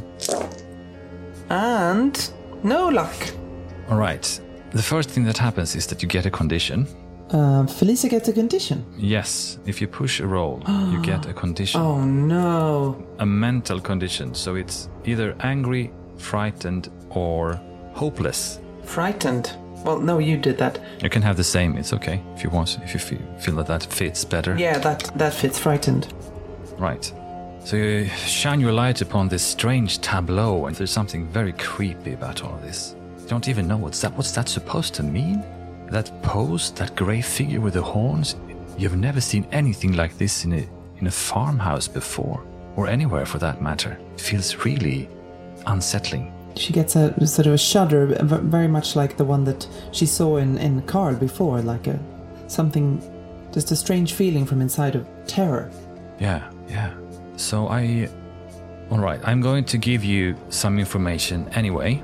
[SPEAKER 1] And no luck.
[SPEAKER 3] All right. The first thing that happens is that you get a condition.
[SPEAKER 1] Uh, Felicia gets a condition?
[SPEAKER 3] Yes. If you push a roll, you get a condition.
[SPEAKER 1] Oh, no.
[SPEAKER 3] A mental condition. So it's either angry, frightened, or hopeless.
[SPEAKER 1] Frightened? Well, no, you did that.
[SPEAKER 3] You can have the same. It's okay if you want, if you feel, feel that that fits better.
[SPEAKER 1] Yeah, that, that fits frightened.
[SPEAKER 3] Right. So you shine your light upon this strange tableau, and there's something very creepy about all of this. You don't even know what's that. What's that supposed to mean? That pose, that grey figure with the horns. You've never seen anything like this in a in a farmhouse before, or anywhere for that matter. It feels really unsettling.
[SPEAKER 1] She gets a sort of a shudder, very much like the one that she saw in, in Carl before, like a something, just a strange feeling from inside of terror.
[SPEAKER 3] Yeah, yeah. So I... All right, I'm going to give you some information anyway.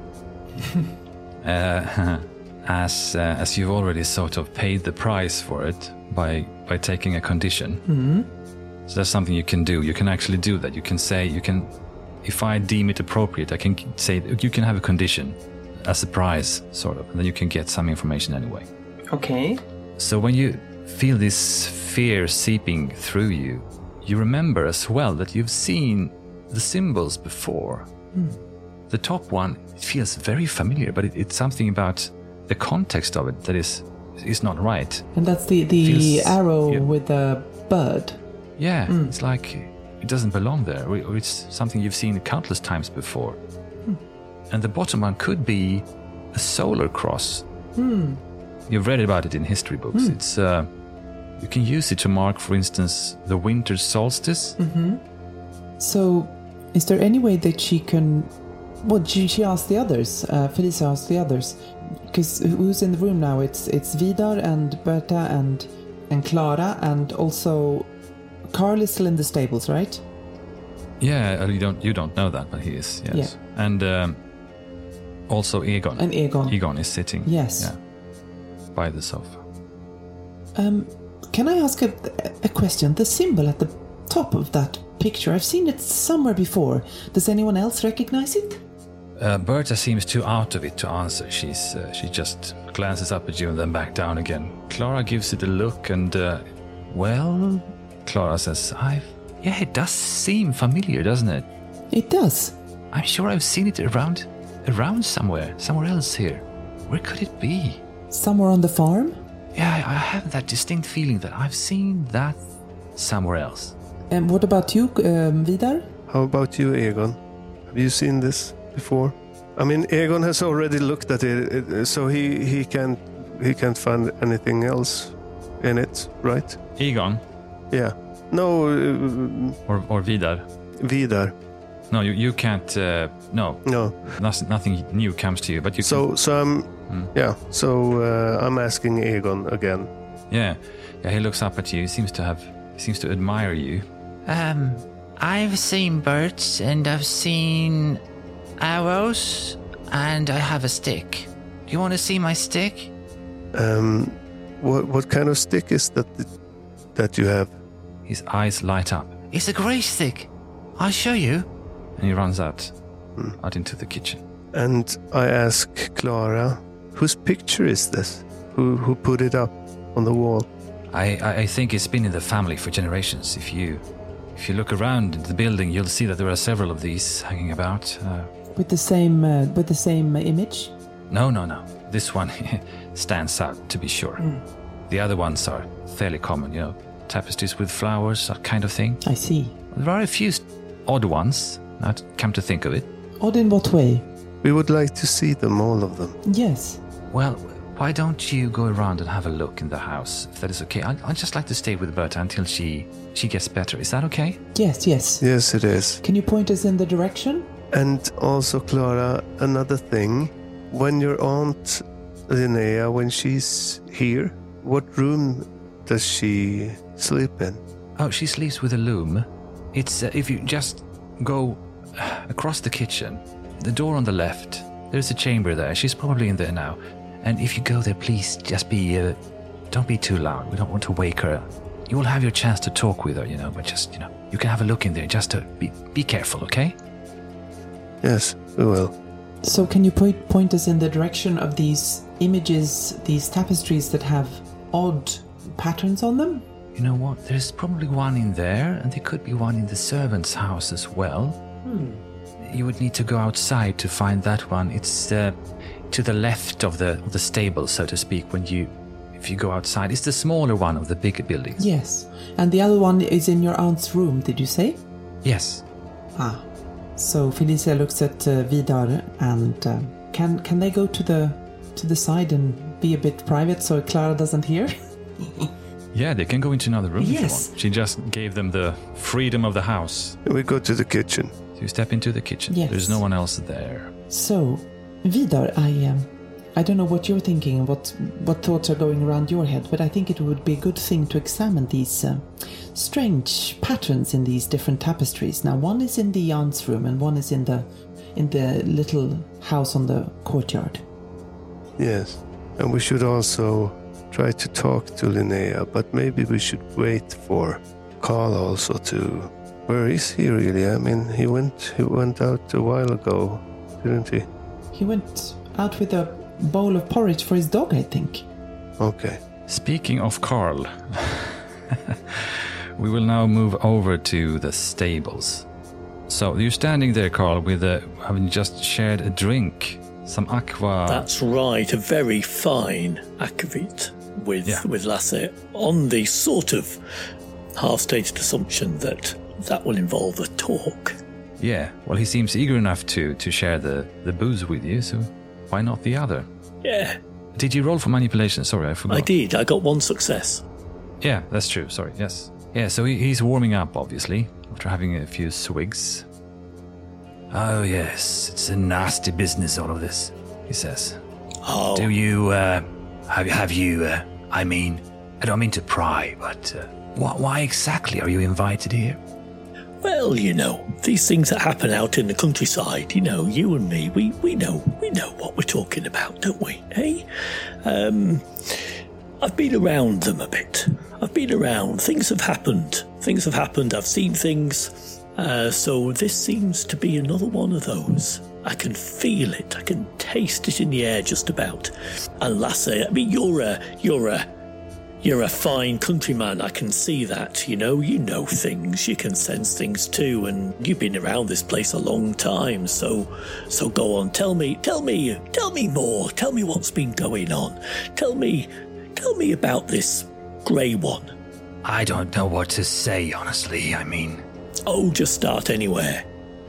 [SPEAKER 3] uh, as uh, as you've already sort of paid the price for it by, by taking a condition.
[SPEAKER 1] Mm-hmm.
[SPEAKER 3] So that's something you can do. You can actually do that. You can say, you can... If I deem it appropriate, I can say you can have a condition as a prize, sort of, and then you can get some information anyway.
[SPEAKER 1] Okay.
[SPEAKER 3] So when you feel this fear seeping through you, you remember as well that you've seen the symbols before.
[SPEAKER 1] Mm.
[SPEAKER 3] The top one, it feels very familiar, but it, it's something about the context of it that is is not right.
[SPEAKER 1] And that's the, the
[SPEAKER 3] feels,
[SPEAKER 1] arrow
[SPEAKER 3] yeah.
[SPEAKER 1] with the bird.
[SPEAKER 3] Yeah,
[SPEAKER 1] mm.
[SPEAKER 3] it's like... It doesn't belong there, or it's something you've seen countless times before.
[SPEAKER 1] Hmm.
[SPEAKER 3] And the bottom one could be a solar cross.
[SPEAKER 1] Hmm.
[SPEAKER 3] You've read about it in history books.
[SPEAKER 1] Hmm.
[SPEAKER 3] It's uh, you can use it to mark, for instance, the winter solstice.
[SPEAKER 1] Mm-hmm. So, is there any way that she can... Well, she, she asked the others. Uh, Felicia asked the others. Because who's in the room now? It's it's Vidar and Berta and and Clara and also Carl is still in the stables, right?
[SPEAKER 3] Yeah, uh, you don't you don't know that, but he is. Yes,
[SPEAKER 1] Yeah.
[SPEAKER 3] and um, also Egon.
[SPEAKER 1] And Egon.
[SPEAKER 3] Egon is sitting.
[SPEAKER 1] Yes.
[SPEAKER 3] Yeah, by the sofa.
[SPEAKER 1] Um, can I ask a, a question? The symbol at the top of that picture, I've seen it somewhere before. Does anyone else recognize it?
[SPEAKER 3] Uh, Berta seems too out of it to answer. She's uh, she just glances up at you and then back down again. Clara gives it a look and, uh, well, Clara says, "I've yeah, it does seem familiar, doesn't it?
[SPEAKER 1] It does.
[SPEAKER 3] I'm sure I've seen it around, around somewhere, somewhere else here. Where could it be?
[SPEAKER 1] Somewhere on the farm?
[SPEAKER 3] Yeah, I I have that distinct feeling that I've seen that somewhere else."
[SPEAKER 1] And what about you, um, Vidar?
[SPEAKER 4] How about you, Egon? Have you seen this before? I mean, Egon has already looked at it, it so he, he can't he can't find anything else in it, right?
[SPEAKER 3] Egon
[SPEAKER 4] Yeah. No, uh,
[SPEAKER 3] or or Vidar?
[SPEAKER 4] Vidar.
[SPEAKER 3] No, you you can't. Uh, no,
[SPEAKER 4] No.
[SPEAKER 3] nothing, nothing new comes to you. But you.
[SPEAKER 4] So
[SPEAKER 3] can,
[SPEAKER 4] so I'm
[SPEAKER 3] Hmm.
[SPEAKER 4] yeah. So uh, I'm asking Egon again.
[SPEAKER 3] yeah, yeah. He looks up at you. He seems to have. He seems to admire you.
[SPEAKER 5] Um, I've seen birds and I've seen arrows and I have a stick. Do you want to see my stick?
[SPEAKER 4] Um, what what kind of stick is that that you have?
[SPEAKER 3] His eyes light up,
[SPEAKER 5] It's a grey stick. I'll show you.
[SPEAKER 3] and he runs out, out into the kitchen.
[SPEAKER 4] And I ask Clara, whose picture is this? Who who put it up on the wall?
[SPEAKER 3] I, I, I think it's been in the family for generations. If you, if you look around the building, you'll see that there are several of these hanging about. Uh,
[SPEAKER 1] With the same uh, with the same image?
[SPEAKER 3] no, no, no. This one stands out, to be sure. The other ones are fairly common, you know, tapestries with flowers, that kind of thing.
[SPEAKER 1] I see.
[SPEAKER 3] There are a few s- odd ones, now to come to think of it.
[SPEAKER 1] Odd in what way?
[SPEAKER 4] We would like to see them, all of them.
[SPEAKER 1] Yes.
[SPEAKER 3] Well, why don't you go around and have a look in the house, if that is okay? I'd, I'd just like to stay with Berta until she she gets better. Is that okay?
[SPEAKER 1] Yes, yes.
[SPEAKER 4] Yes, it is.
[SPEAKER 1] Can you point us in the direction?
[SPEAKER 4] And also, Clara, another thing. When your aunt Linnea, when she's here, what room does she sleep in?
[SPEAKER 3] Oh, she sleeps with a loom. It's uh, if you just go uh, across the kitchen, the door on the left. There's a chamber there. She's probably in there now. And if you go there, please just be, uh, don't be too loud. We don't want to wake her. You will have your chance to talk with her, you know. But just, you know, you can have a look in there. Just to be be careful, okay?
[SPEAKER 4] Yes, we will.
[SPEAKER 1] So can you point point us in the direction of these images, these tapestries that have odd patterns on them?
[SPEAKER 3] You know what? There's probably one in there, and there could be one in the servant's house as well. You would need to go outside to find that one. It's uh, to the left of the of the stable, so to speak. When you, if you go outside, it's the smaller one of the bigger buildings.
[SPEAKER 1] Yes. And the other one is in your aunt's room, did you say?
[SPEAKER 3] Yes.
[SPEAKER 1] Ah. So Felicia looks at uh, Vidar and uh, can can they go to the to the side and be a bit private so Clara doesn't hear?
[SPEAKER 3] Yeah, they can go into another room if you
[SPEAKER 1] Yes.
[SPEAKER 3] want. She just gave them the freedom of the house.
[SPEAKER 4] We go to the kitchen.
[SPEAKER 3] So you step into the kitchen.
[SPEAKER 1] Yes.
[SPEAKER 3] There's no one else there.
[SPEAKER 1] So, Vidar, I um, I don't know what you're thinking and what what thoughts are going around your head, but I think it would be a good thing to examine these uh, strange patterns in these different tapestries. Now, one is in the aunt's room and one is in the in the little house on the courtyard.
[SPEAKER 4] Yes. And we should also try to talk to Linnea, but maybe we should wait for Carl also to... Where is he really? I mean, he went he went out a while ago, didn't he?
[SPEAKER 1] He went out with a bowl of porridge for his dog, I think.
[SPEAKER 4] Okay.
[SPEAKER 3] Speaking of Carl, we will now move over to the stables. So you're standing there, Carl, with a, having just shared a drink, some aqua.
[SPEAKER 2] That's right, a very fine akavit with
[SPEAKER 3] Yeah.
[SPEAKER 2] with Lasse, on the sort of half-stated assumption that that will involve a talk.
[SPEAKER 3] Yeah, well, he seems eager enough to to share the, the booze with you, so why not the other?
[SPEAKER 2] Yeah,
[SPEAKER 3] Did you roll for manipulation? Sorry, I forgot.
[SPEAKER 2] I did. I got one success.
[SPEAKER 3] Yeah, that's true. Sorry, yes. Yeah, so he, he's warming up, obviously, after having a few swigs. Oh, yes, it's a nasty business, all of this, he says.
[SPEAKER 2] Oh,
[SPEAKER 3] Do you, uh, have, have you, uh, I mean, I don't mean to pry, but uh, Why, why exactly are you invited here?
[SPEAKER 2] Well, you know, these things that happen out in the countryside, you know, you and me, we, we know we know what we're talking about, don't we, eh? Um, I've been around them a bit. I've been around. Things have happened. Things have happened. I've seen things. Uh, so this seems to be another one of those. I can feel it. I can taste it in the air just about. And Lasse, I mean, you're a, you're a, You're a fine countryman, I can see that, you know, you know things, you can sense things too, and you've been around this place a long time, so so go on, tell me, tell me, tell me more, tell me what's been going on, tell me, tell me about this grey one.
[SPEAKER 3] I don't know what to say, honestly, I mean...
[SPEAKER 2] Oh, just start anywhere.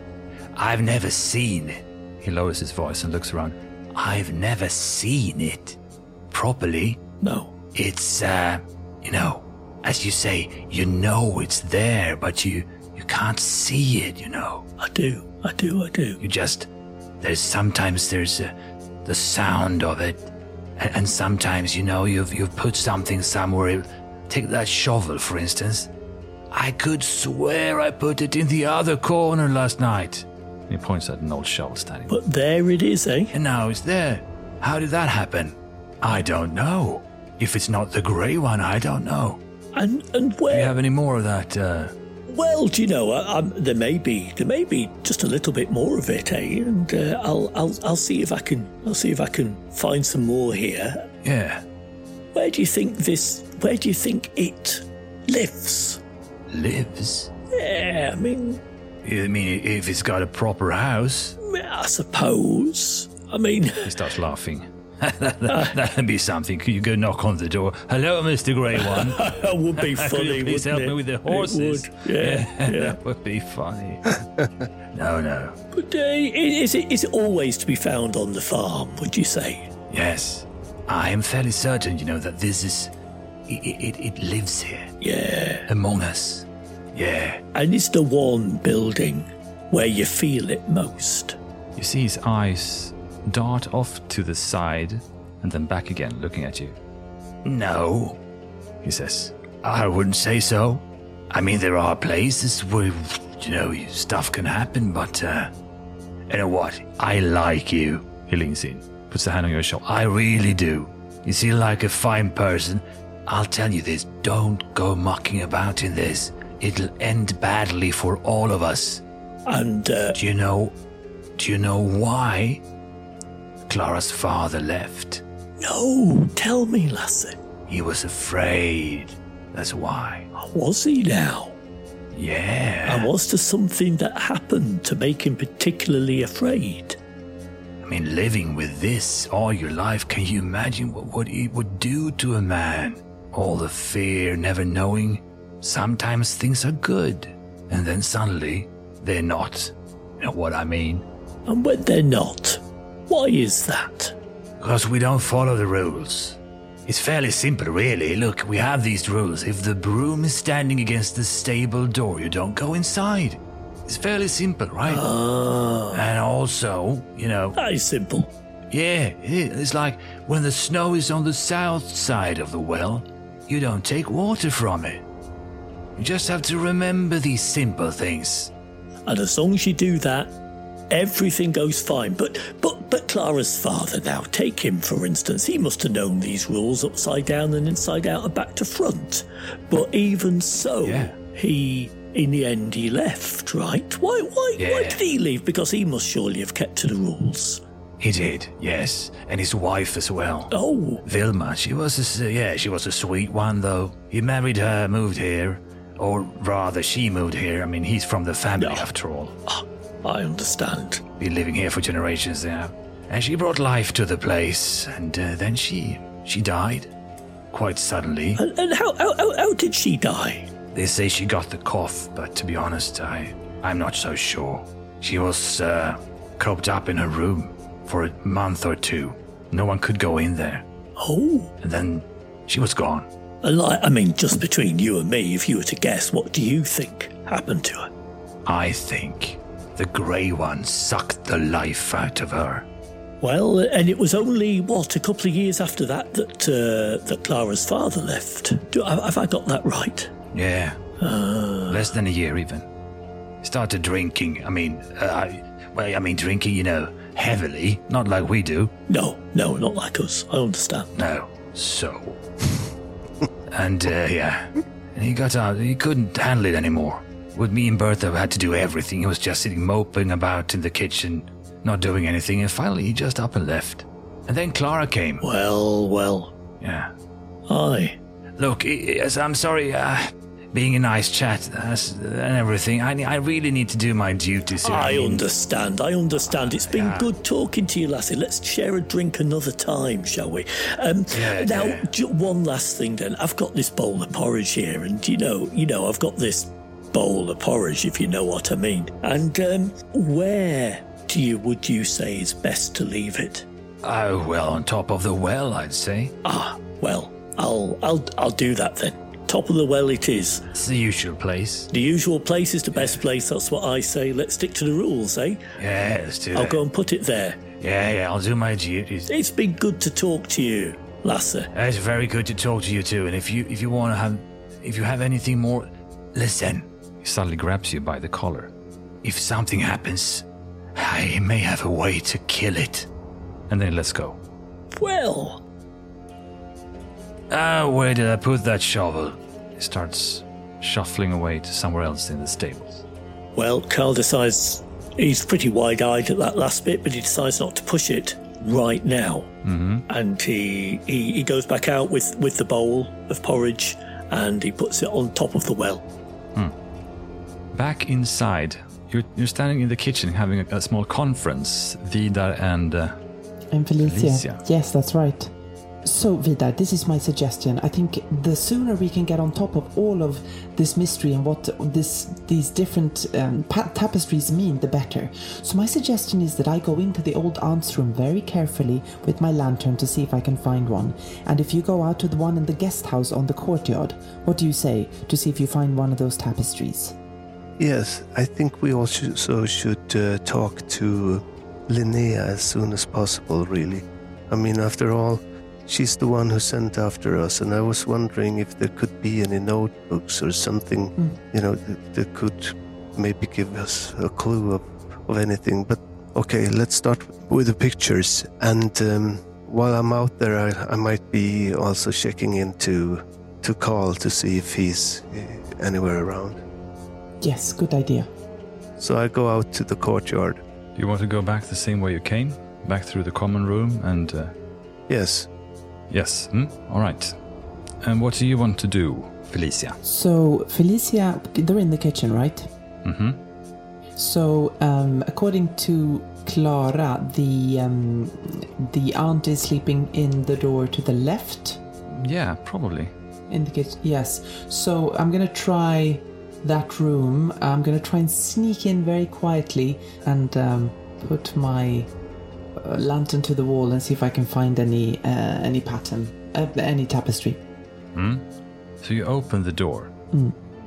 [SPEAKER 3] I've never seen it. He lowers his voice and looks around. I've never seen it properly.
[SPEAKER 2] No.
[SPEAKER 3] It's, uh, you know, as you say, you know it's there, but you, you can't see it, you know.
[SPEAKER 2] I do, I do, I do.
[SPEAKER 3] You just, there's sometimes there's uh, the sound of it, and, and sometimes, you know, you've, you've put something somewhere. Take that shovel, for instance. I could swear I put it in the other corner last night. He points at an old shovel standing.
[SPEAKER 2] But there it is, eh?
[SPEAKER 3] And now it's there. How did that happen? I don't know. If it's not the grey one, I don't know.
[SPEAKER 2] And and where?
[SPEAKER 3] Do you have any more of that? Uh...
[SPEAKER 2] Well, do you know, I, I'm, there may be there may be just a little bit more of it, eh? And uh, I'll I'll I'll see if I can I'll see if I can find some more here.
[SPEAKER 3] Yeah.
[SPEAKER 2] Where do you think this? Where do you think it lives?
[SPEAKER 3] Lives?
[SPEAKER 2] Yeah, I mean.
[SPEAKER 3] I mean, if it's got a proper house.
[SPEAKER 2] I suppose. I mean.
[SPEAKER 3] He starts laughing. that, that, that'd be something. Could you go knock on the door? Hello, Mister Grey One.
[SPEAKER 2] That would be funny.
[SPEAKER 3] Could you please help
[SPEAKER 2] it?
[SPEAKER 3] me with the horses?
[SPEAKER 2] It would. Yeah,
[SPEAKER 3] yeah,
[SPEAKER 2] yeah.
[SPEAKER 3] That would be funny. no, no.
[SPEAKER 2] But uh, is it is it always to be found on the farm? Would you say?
[SPEAKER 3] Yes, I am fairly certain. You know that this is it. It, it lives here.
[SPEAKER 2] Yeah,
[SPEAKER 3] among us. Yeah.
[SPEAKER 2] And it's the one building where you feel it most.
[SPEAKER 3] You see his eyes dart off to the side and then back again, looking at you. No, he says. I wouldn't say so. I mean, there are places where, you know, stuff can happen, but, uh, you know what? I like you. He leans in, puts a hand on your shoulder. I really do. You seem like a fine person. I'll tell you this, don't go mucking about in this. It'll end badly for all of us.
[SPEAKER 2] And, uh...
[SPEAKER 3] Do you know, do you know why Clara's father left?
[SPEAKER 2] No, tell me, Lasse.
[SPEAKER 3] He was afraid. That's why.
[SPEAKER 2] Was he now?
[SPEAKER 3] Yeah.
[SPEAKER 2] And was there something that happened to make him particularly afraid?
[SPEAKER 3] I mean, living with this all your life, can you imagine what, what it would do to a man? All the fear, never knowing. Sometimes things are good, and then suddenly they're not. You know what I mean?
[SPEAKER 2] And when they're not, why is that?
[SPEAKER 3] Because we don't follow the rules. It's fairly simple, really. Look, we have these rules. If the broom is standing against the stable door, you don't go inside. It's fairly simple, right?
[SPEAKER 2] Ah.
[SPEAKER 3] And also, you know...
[SPEAKER 2] That is simple.
[SPEAKER 3] Yeah, it's like when the snow is on the south side of the well, you don't take water from it. You just have to remember these simple things.
[SPEAKER 2] And as long as you do that, everything goes fine. But but but Clara's father now, take him for instance. He must have known these rules upside down and inside out and back to front. But even so,
[SPEAKER 3] yeah.
[SPEAKER 2] he, in the end, he left, right? Why why
[SPEAKER 3] yeah.
[SPEAKER 2] why did he leave? Because he must surely have kept to the rules.
[SPEAKER 3] He did, yes, and his wife as well.
[SPEAKER 2] Oh,
[SPEAKER 3] Vilma, she was a, yeah, she was a sweet one though. He married her, moved here, or rather, she moved here. I mean, he's from the family
[SPEAKER 2] no.
[SPEAKER 3] after all.
[SPEAKER 2] Oh, I understand.
[SPEAKER 3] Been living here for generations now, and she brought life to the place, and uh, then she she died, quite suddenly.
[SPEAKER 2] And, and how, how how how did she die?
[SPEAKER 3] They say she got the cough, but to be honest, I I'm not so sure. She was uh, cooped up in her room for a month or two. No one could go in there.
[SPEAKER 2] Oh.
[SPEAKER 3] And then she was gone.
[SPEAKER 2] And like, I mean, just between you and me, if you were to guess, what do you think happened to her?
[SPEAKER 3] I think the Grey One sucked the life out of her.
[SPEAKER 2] Well, and it was only, what, a couple of years after that that uh, that Clara's father left. Do, have I got that right?
[SPEAKER 3] Yeah.
[SPEAKER 2] Uh,
[SPEAKER 3] Less than a year, even. Started drinking. I mean, uh, I, well, I mean, drinking, you know, heavily. Not like we do.
[SPEAKER 2] no, no, not like us. I understand.
[SPEAKER 3] No. So. and, uh, yeah. And he got out. He couldn't handle it anymore. With me and Bertha, we had to do everything. He was just sitting moping about in the kitchen, not doing anything. And finally, he just up and left. And then Clara came.
[SPEAKER 2] Well, well.
[SPEAKER 3] Yeah.
[SPEAKER 2] Aye.
[SPEAKER 3] Look, yes, I'm sorry, uh, being a nice chat uh, and everything, I, I really need to do my duties here.
[SPEAKER 2] I
[SPEAKER 3] mean,
[SPEAKER 2] understand, I understand. It's been
[SPEAKER 3] Yeah.
[SPEAKER 2] good talking to you, lassie. Let's share a drink another time, shall we? Um,
[SPEAKER 3] Yeah,
[SPEAKER 2] now,
[SPEAKER 3] yeah.
[SPEAKER 2] j- one last thing then. I've got this bowl of porridge here, and you know, you know, I've got this bowl of porridge, if you know what I mean. And um, where do you, would you say, is best to leave it?
[SPEAKER 3] Oh, well, on top of the well, I'd say.
[SPEAKER 2] Ah, well, I'll, I'll, I'll do that then. Top of the well it is.
[SPEAKER 3] It's the usual place.
[SPEAKER 2] The usual place is the best place, that's what I say. Let's stick to the rules, eh?
[SPEAKER 3] Yeah, let's do
[SPEAKER 2] I'll
[SPEAKER 3] that.
[SPEAKER 2] go and put it there.
[SPEAKER 3] Yeah, yeah, I'll do my duties.
[SPEAKER 2] It's been good to talk to you, Lasse.
[SPEAKER 3] It's very good to talk to you too, and if you if you want to have, if you have anything more, listen. He suddenly grabs you by the collar. If something happens, I may have a way to kill it. And then let's go.
[SPEAKER 2] Well,
[SPEAKER 3] Ah, where did I put that shovel? He starts shuffling away to somewhere else in the stables.
[SPEAKER 2] well, Carl decides he's pretty wide-eyed at that last bit, but he decides not to push it right now. Mm-hmm. And he, he he goes back out with, with the bowl of porridge, and he puts it on top of the well.
[SPEAKER 3] Back inside, you're, you're standing in the kitchen having a, a small conference, Vidar and... Uh,
[SPEAKER 1] And Felicia.
[SPEAKER 3] Felicia.
[SPEAKER 1] Yes, that's right. So, Vidar, this is my suggestion. I think the sooner we can get on top of all of this mystery and what this these different um, pa- tapestries mean, the better. So my suggestion is that I go into the old aunt's room very carefully with my lantern to see if I can find one. And if you go out to the one in the guest house on the courtyard, what do you say to see if you find one of those tapestries?
[SPEAKER 4] Yes, I think we also should uh, talk to Linnea as soon as possible, really. I mean, after all, she's the one who sent after us, and I was wondering if there could be any notebooks or something,
[SPEAKER 1] Mm.
[SPEAKER 4] you know, that, that could maybe give us a clue of, of anything. But okay, let's start with the pictures. And um, while I'm out there, I, I might be also checking into to Carl to see if he's uh, anywhere around.
[SPEAKER 1] Yes, good idea.
[SPEAKER 4] So I go out to the courtyard.
[SPEAKER 3] Do you want to go back the same way you came? Back through the common room and... Uh,
[SPEAKER 4] Yes.
[SPEAKER 3] yes, hmm? All right. And what do you want to do, Felicia?
[SPEAKER 1] So, Felicia, they're in the kitchen, right?
[SPEAKER 3] Mm-hmm.
[SPEAKER 1] So, um, according to Clara, the um, the aunt is sleeping in the door to the left.
[SPEAKER 3] Yeah, probably.
[SPEAKER 1] In the kitchen, yes. So I'm gonna try that room. I'm gonna try and sneak in very quietly and um, put my uh, lantern to the wall and see if I can find any uh, any pattern, uh, any tapestry.
[SPEAKER 3] Hmm? So you open the door.
[SPEAKER 1] Mm.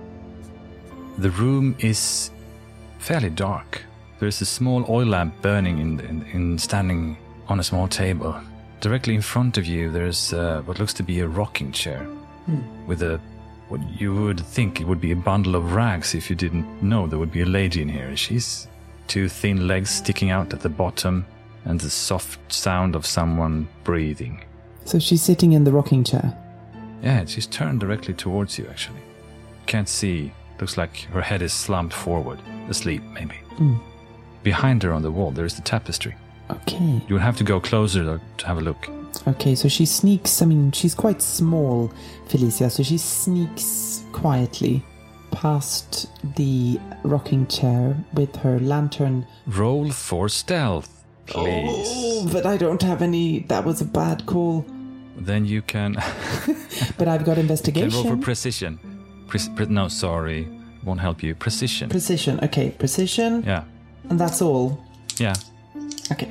[SPEAKER 3] The room is fairly dark. There's a small oil lamp burning in, in, in standing on a small table. Directly in front of you, there's uh, what looks to be a rocking chair with a what you would think it would be a bundle of rags if you didn't know there would be a lady in here. She's two thin legs sticking out at the bottom and the soft sound of someone breathing.
[SPEAKER 1] So she's sitting in the rocking chair.
[SPEAKER 3] Yeah, she's turned directly towards you, actually. Can't see. Looks like her head is slumped forward. Asleep, maybe.
[SPEAKER 1] Mm.
[SPEAKER 3] Behind her on the wall, there's the tapestry.
[SPEAKER 1] Okay.
[SPEAKER 3] You will have to go closer to have a look.
[SPEAKER 1] Okay, so she sneaks, I mean, she's quite small, Felicia, so she sneaks quietly past the rocking chair with her lantern.
[SPEAKER 3] Roll for stealth, please.
[SPEAKER 1] Oh, but I don't have any, that was a bad call.
[SPEAKER 3] Then you can,
[SPEAKER 1] But I've got
[SPEAKER 3] can
[SPEAKER 1] investigation.
[SPEAKER 3] roll for precision. Pre- pre- no, sorry. Won't help you. Precision.
[SPEAKER 1] Precision, okay, precision,
[SPEAKER 3] yeah.
[SPEAKER 1] and that's all.
[SPEAKER 3] Yeah.
[SPEAKER 1] Okay.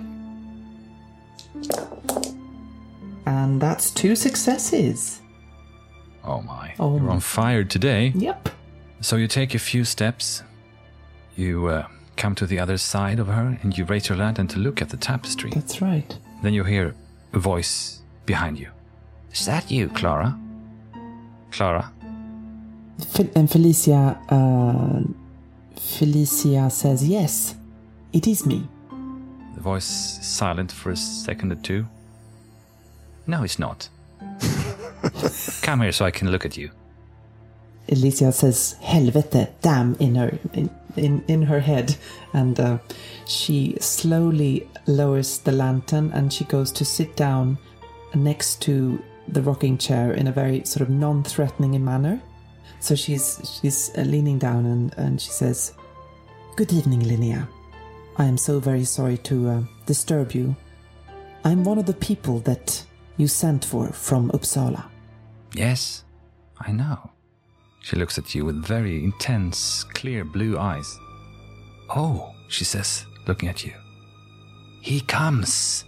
[SPEAKER 1] And that's two successes.
[SPEAKER 3] Oh my.
[SPEAKER 1] Oh
[SPEAKER 3] You're
[SPEAKER 1] my.
[SPEAKER 3] on fire today.
[SPEAKER 1] Yep.
[SPEAKER 3] So you take a few steps. You uh, come to the other side of her and you raise your lantern to look at the tapestry.
[SPEAKER 1] That's right.
[SPEAKER 3] Then you hear a voice behind you. Is that you, Clara? Clara?
[SPEAKER 1] Fe- and Felicia, uh, Felicia says, yes, it is me.
[SPEAKER 3] The voice is silent for a second or two. No, it's not. Come here so I can look at you.
[SPEAKER 1] Alicia says, helvete, damn, in her in, in, in her head. And uh, she slowly lowers the lantern and she goes to sit down next to the rocking chair in a very sort of non-threatening manner. So she's she's uh, leaning down and, and she says, good evening, Linnea. I am so very sorry to uh, disturb you. I'm one of the people that you sent for from Uppsala.
[SPEAKER 3] Yes, I know. She looks at you with very intense, clear blue eyes. Oh, she says, looking at you. He comes.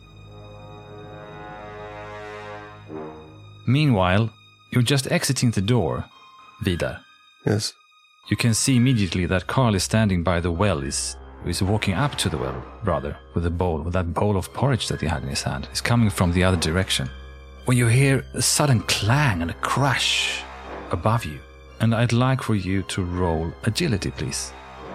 [SPEAKER 3] Meanwhile, you're just exiting the door, Vidar.
[SPEAKER 4] Yes.
[SPEAKER 3] You can see immediately that Carl is standing by the well, is is walking up to the well, rather, with a bowl, with that bowl of porridge that he had in his hand. He's coming from the other direction. When you hear a sudden clang and a crash above you, and I'd like for you to roll agility, please.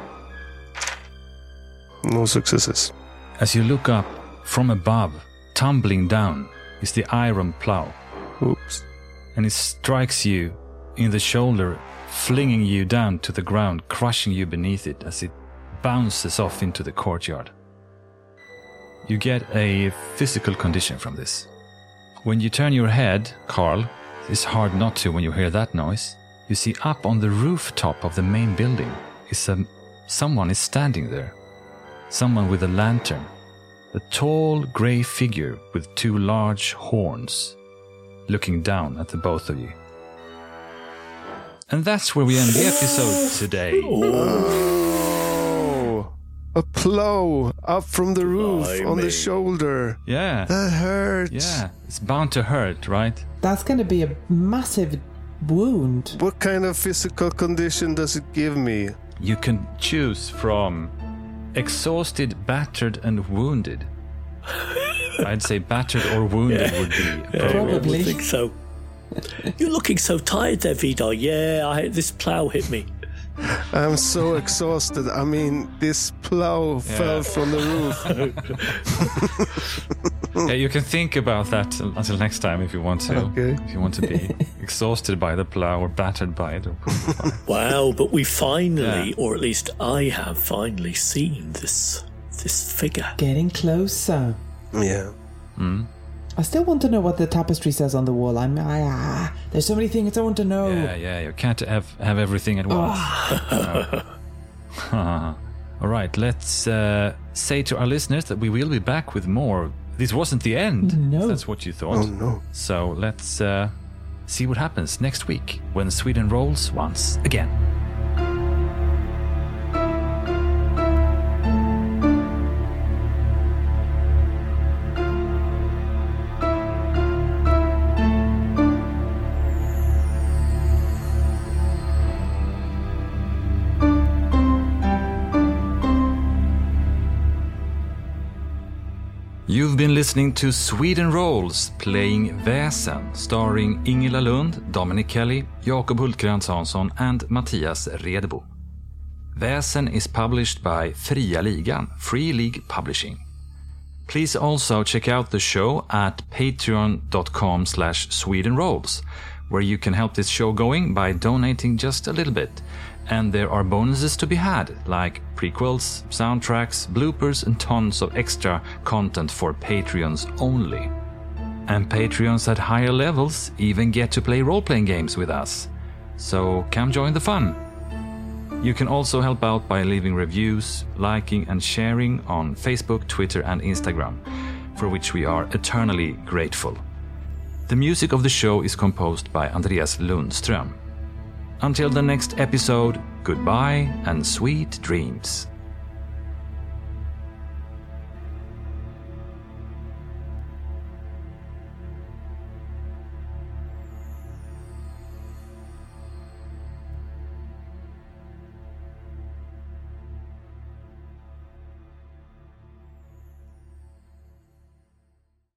[SPEAKER 4] No successes.
[SPEAKER 3] As you look up, from above, tumbling down, is the iron plow.
[SPEAKER 4] Oops.
[SPEAKER 3] And it strikes you in the shoulder, flinging you down to the ground, crushing you beneath it as it bounces off into the courtyard. You get a physical condition from this. When you turn your head, Carl, it's hard not to when you hear that noise, you see up on the rooftop of the main building is a, someone is standing there. Someone with a lantern. A tall grey figure with two large horns, looking down at the both of you. And that's where we end the episode today.
[SPEAKER 4] Oh, a plow up from the roof
[SPEAKER 2] Blimey.
[SPEAKER 4] on the shoulder.
[SPEAKER 3] Yeah.
[SPEAKER 4] That hurts.
[SPEAKER 3] Yeah, it's bound to hurt, right?
[SPEAKER 1] That's going to be a massive wound.
[SPEAKER 4] What kind of physical condition does it give me?
[SPEAKER 3] You can choose from exhausted, battered, and wounded. I'd say battered or wounded
[SPEAKER 2] Yeah.
[SPEAKER 3] would be
[SPEAKER 2] Yeah,
[SPEAKER 3] appropriate.
[SPEAKER 2] I would think so. You're looking so tired there, Vidar. Yeah, I, this plow hit me.
[SPEAKER 4] I'm so exhausted. I mean, this plow fell from the roof.
[SPEAKER 3] Yeah, you can think about that until next time if you want to.
[SPEAKER 4] Okay.
[SPEAKER 3] If you want to be exhausted by the plow or battered by it. Or
[SPEAKER 2] Wow, but we finally,
[SPEAKER 3] Yeah.
[SPEAKER 2] or at least I have finally seen this this figure.
[SPEAKER 1] Getting closer.
[SPEAKER 4] Yeah.
[SPEAKER 1] I still want to know what the tapestry says on the wall. I'm, I, ah, there's so many things I want to know.
[SPEAKER 3] Yeah, yeah, you can't have, have everything at once. No. All right, let's uh, say to our listeners that we will be back with more. This wasn't the end.
[SPEAKER 1] No.
[SPEAKER 3] If that's what you thought.
[SPEAKER 4] Oh no.
[SPEAKER 3] So let's uh, see what happens next week when Sweden rolls once again. You've been listening to Sweden Rolls, playing Väsen, starring Ingela Lund, Dominic Kelly, Jakob Hultkrantz Hansson, and Mattias Redebo. Väsen is published by Fria Ligan, Free League Publishing. Please also check out the show at patreon.com slash Sweden Rolls, where you can help this show going by donating just a little bit. And there are bonuses to be had, like prequels, soundtracks, bloopers, and tons of extra content for Patreons only. And Patreons at higher levels even get to play role-playing games with us. So come join the fun. You can also help out by leaving reviews, liking and sharing on Facebook, Twitter, and Instagram, for which we are eternally grateful. The music of the show is composed by Andreas Lundström. Until the next episode, goodbye and sweet dreams.